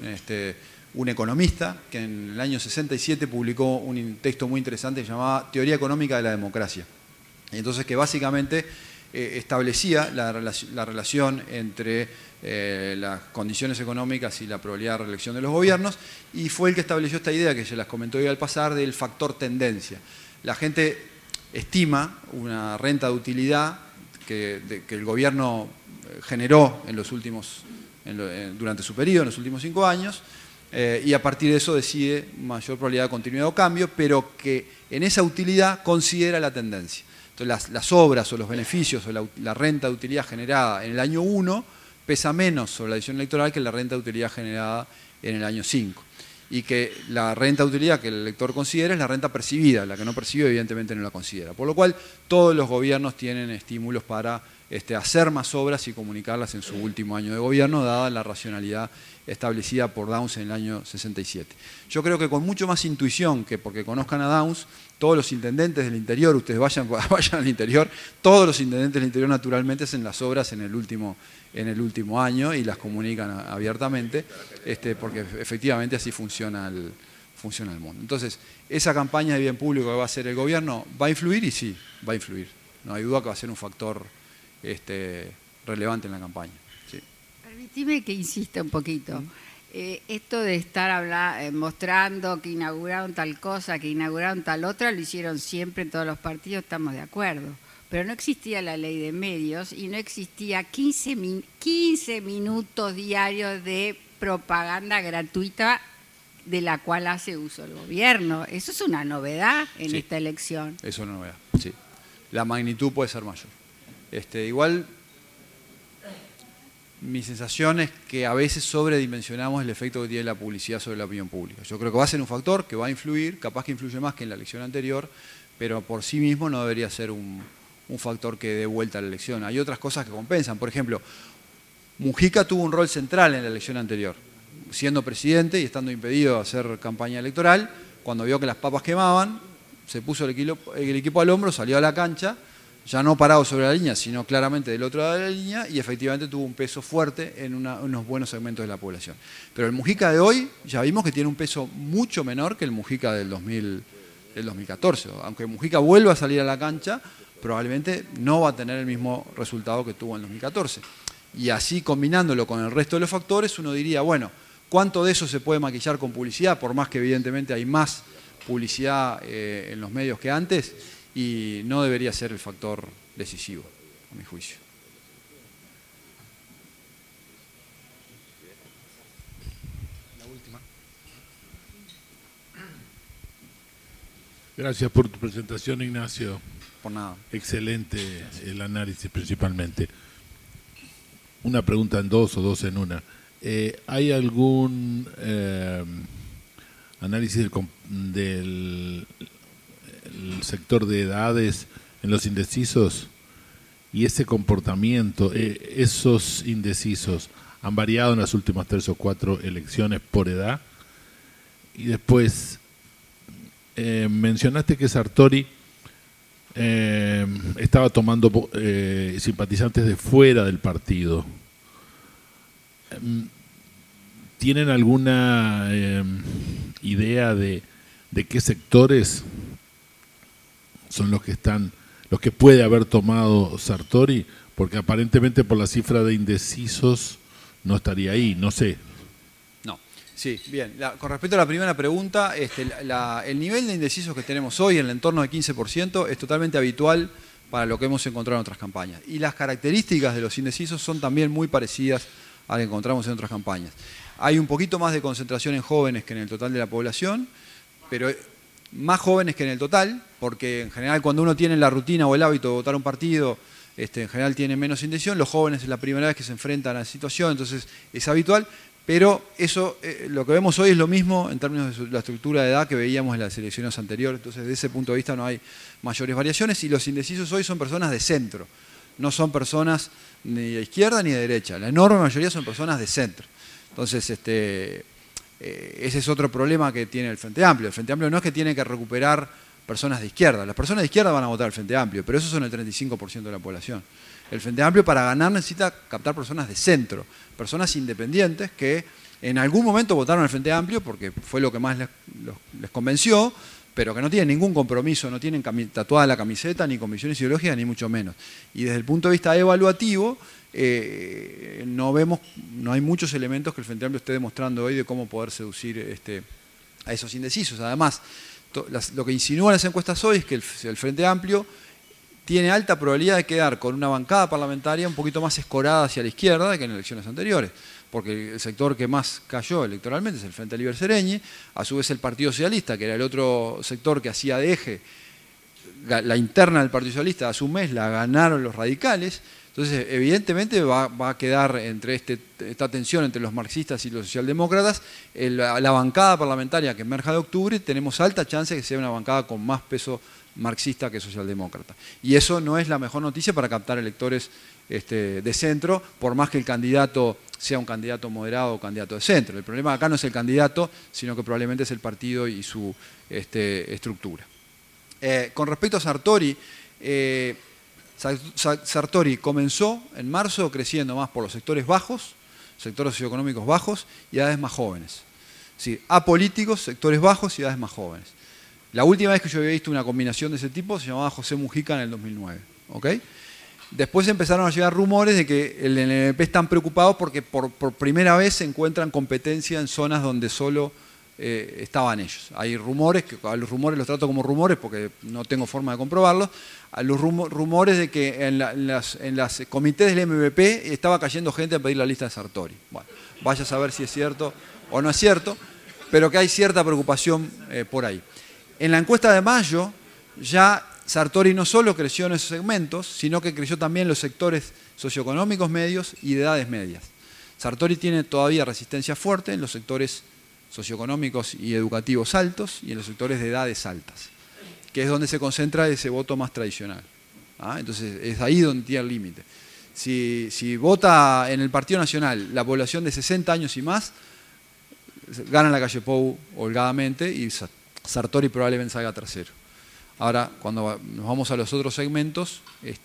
un economista que en el año 67 publicó un texto muy interesante que se llamaba Teoría Económica de la Democracia. Y entonces, que básicamente establecía la relación entre las condiciones económicas y la probabilidad de reelección de los gobiernos, y fue el que estableció esta idea que se las comentó hoy al pasar del factor tendencia. La gente estima una renta de utilidad que el gobierno generó durante su periodo, en los últimos 5 años, y a partir de eso decide mayor probabilidad de continuidad o cambio, pero que en esa utilidad considera la tendencia. Entonces las obras o los beneficios o la renta de utilidad generada en el año 1 pesa menos sobre la decisión electoral que la renta de utilidad generada en el año 5. Y que la renta de utilidad que el elector considera es la renta percibida, la que no percibe evidentemente no la considera. Por lo cual todos los gobiernos tienen estímulos para hacer más obras y comunicarlas en su último año de gobierno, dada la racionalidad establecida por Downs en el año 67. Yo creo que con mucho más intuición que porque conozcan a Downs, todos los intendentes del interior, ustedes vayan al interior, todos los intendentes del interior naturalmente hacen las obras en el último año y las comunican abiertamente, porque efectivamente así funciona el mundo. Entonces, esa campaña de bien público que va a hacer el gobierno, ¿va a influir? Y sí, va a influir. No hay duda que va a ser un factor relevante en la campaña. Sí. Permitime que insista un poquito. Esto de estar mostrando que inauguraron tal cosa, que inauguraron tal otra, lo hicieron siempre en todos los partidos, estamos de acuerdo. Pero no existía la ley de medios y no existía 15 minutos diarios de propaganda gratuita de la cual hace uso el gobierno. Eso es una novedad en esta elección. Eso es una novedad, sí. La magnitud puede ser mayor. Igual, mi sensación es que a veces sobredimensionamos el efecto que tiene la publicidad sobre la opinión pública. Yo creo que va a ser un factor que va a influir, capaz que influye más que en la elección anterior, pero por sí mismo no debería ser un factor que dé vuelta a la elección. Hay otras cosas que compensan. Por ejemplo, Mujica tuvo un rol central en la elección anterior. Siendo presidente y estando impedido de hacer campaña electoral, cuando vio que las papas quemaban, se puso el equipo al hombro, salió a la cancha, ya no parado sobre la línea, sino claramente del otro lado de la línea, y efectivamente tuvo un peso fuerte en unos buenos segmentos de la población. Pero el Mujica de hoy ya vimos que tiene un peso mucho menor que el Mujica del 2014. Aunque Mujica vuelva a salir a la cancha, probablemente no va a tener el mismo resultado que tuvo en 2014. Y así, combinándolo con el resto de los factores, uno diría, bueno, ¿cuánto de eso se puede maquillar con publicidad? Por más que evidentemente hay más publicidad en los medios que antes, y no debería ser el factor decisivo, a mi juicio. La última. Gracias por tu presentación, Ignacio. Por nada. Excelente el análisis principalmente. Una pregunta en dos o dos en una. ¿Hay algún análisis del sector de edades en los indecisos? Y ese comportamiento, esos indecisos, ¿han variado en las últimas 3 o 4 elecciones por edad? Y después, mencionaste que Sartori estaba tomando simpatizantes de fuera del partido. ¿Tienen alguna idea de qué sectores son los que puede haber tomado Sartori? Porque aparentemente por la cifra de indecisos no estaría ahí, no sé. No, sí, bien. Con respecto a la primera pregunta, el nivel de indecisos que tenemos hoy en el entorno de 15% es totalmente habitual para lo que hemos encontrado en otras campañas. Y las características de los indecisos son también muy parecidas a las que encontramos en otras campañas. Hay un poquito más de concentración en jóvenes que en el total de la población, pero más jóvenes que en el total, porque en general cuando uno tiene la rutina o el hábito de votar un partido, en general tiene menos indecisión. Los jóvenes es la primera vez que se enfrentan a la situación, entonces es habitual, pero eso, lo que vemos hoy es lo mismo en términos de la estructura de edad que veíamos en las elecciones anteriores, entonces desde ese punto de vista no hay mayores variaciones, y los indecisos hoy son personas de centro, no son personas ni de izquierda ni de derecha, la enorme mayoría son personas de centro. Entonces, ese es otro problema que tiene el Frente Amplio. El Frente Amplio no es que tiene que recuperar personas de izquierda. Las personas de izquierda van a votar al Frente Amplio, pero esos son el 35% de la población. El Frente Amplio para ganar necesita captar personas de centro, personas independientes que en algún momento votaron al Frente Amplio porque fue lo que más les convenció, pero que no tienen ningún compromiso, no tienen tatuada la camiseta, ni convicciones ideológicas, ni mucho menos. Y desde el punto de vista evaluativo, no hay muchos elementos que el Frente Amplio esté demostrando hoy de cómo poder seducir a esos indecisos. Además, lo que insinúan las encuestas hoy es que el Frente Amplio tiene alta probabilidad de quedar con una bancada parlamentaria un poquito más escorada hacia la izquierda que en elecciones anteriores, porque el sector que más cayó electoralmente es el Frente Liber Seregni, a su vez el Partido Socialista, que era el otro sector que hacía de eje, la interna del Partido Socialista a su mes la ganaron los radicales. Entonces, evidentemente va a quedar entre esta tensión entre los marxistas y los socialdemócratas, la bancada parlamentaria que emerja de octubre, tenemos alta chance de que sea una bancada con más peso marxista que socialdemócrata. Y eso no es la mejor noticia para captar electores de centro, por más que el candidato sea un candidato moderado o candidato de centro. El problema acá no es el candidato, sino que probablemente es el partido y su estructura. Con respecto a Sartori, Sartori comenzó en marzo creciendo más por los sectores bajos, sectores socioeconómicos bajos y edades más jóvenes. Sí, apolíticos, sectores bajos y edades más jóvenes. La última vez que yo había visto una combinación de ese tipo se llamaba José Mujica en el 2009. ¿Okay? Después empezaron a llegar rumores de que el NMP están preocupados porque por primera vez se encuentran competencia en zonas donde solo estaban ellos. Hay rumores, que a los rumores los trato como rumores porque no tengo forma de comprobarlos, a los rumores de que en las comités del MVP estaba cayendo gente a pedir la lista de Sartori. Bueno, vaya a saber si es cierto o no es cierto, pero que hay cierta preocupación por ahí. En la encuesta de mayo ya Sartori no solo creció en esos segmentos, sino que creció también en los sectores socioeconómicos medios y de edades medias. Sartori tiene todavía resistencia fuerte en los sectores socioeconómicos y educativos altos y en los sectores de edades altas, que es donde se concentra ese voto más tradicional. Entonces es ahí donde tiene el límite. Si vota en el Partido Nacional la población de 60 años y más, gana la calle Pou holgadamente y Sartori probablemente salga tercero. Ahora, cuando nos vamos a los otros segmentos,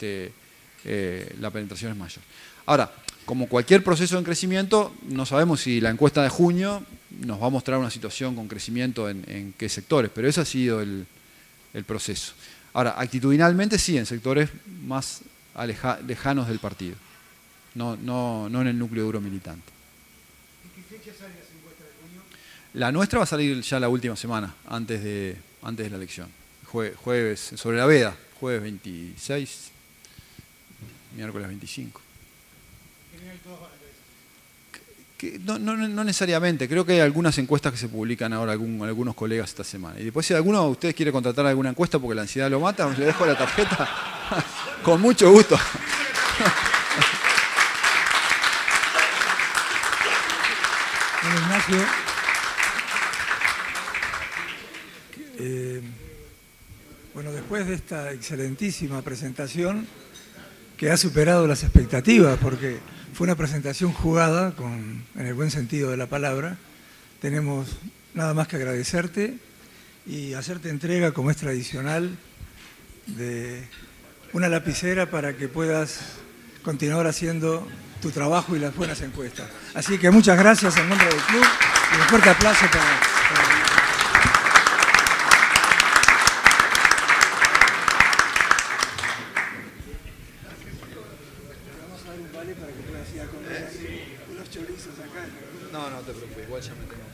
la penetración es mayor. Ahora, como cualquier proceso en crecimiento, no sabemos si la encuesta de junio nos va a mostrar una situación con crecimiento en qué sectores, pero ese ha sido el proceso. Ahora, actitudinalmente sí, en sectores más lejanos del partido, no en el núcleo duro militante. ¿En qué fecha sale esa encuesta de junio? La nuestra va a salir ya la última semana, antes de la elección. Jueves, sobre la veda, jueves 26, miércoles 25. No necesariamente, creo que hay algunas encuestas que se publican ahora, algunos colegas esta semana. Y después si alguno de ustedes quiere contratar alguna encuesta porque la ansiedad lo mata, le dejo la tarjeta, con mucho gusto. Bueno, Ignacio, bueno, después de esta excelentísima presentación que ha superado las expectativas, porque fue una presentación jugada, en el buen sentido de la palabra, tenemos nada más que agradecerte y hacerte entrega, como es tradicional, de una lapicera para que puedas continuar haciendo tu trabajo y las buenas encuestas. Así que muchas gracias en nombre del club y un fuerte aplauso para vale para que puedas ir a comer unos chorizos acá. No, no te preocupes, igual ya me tengo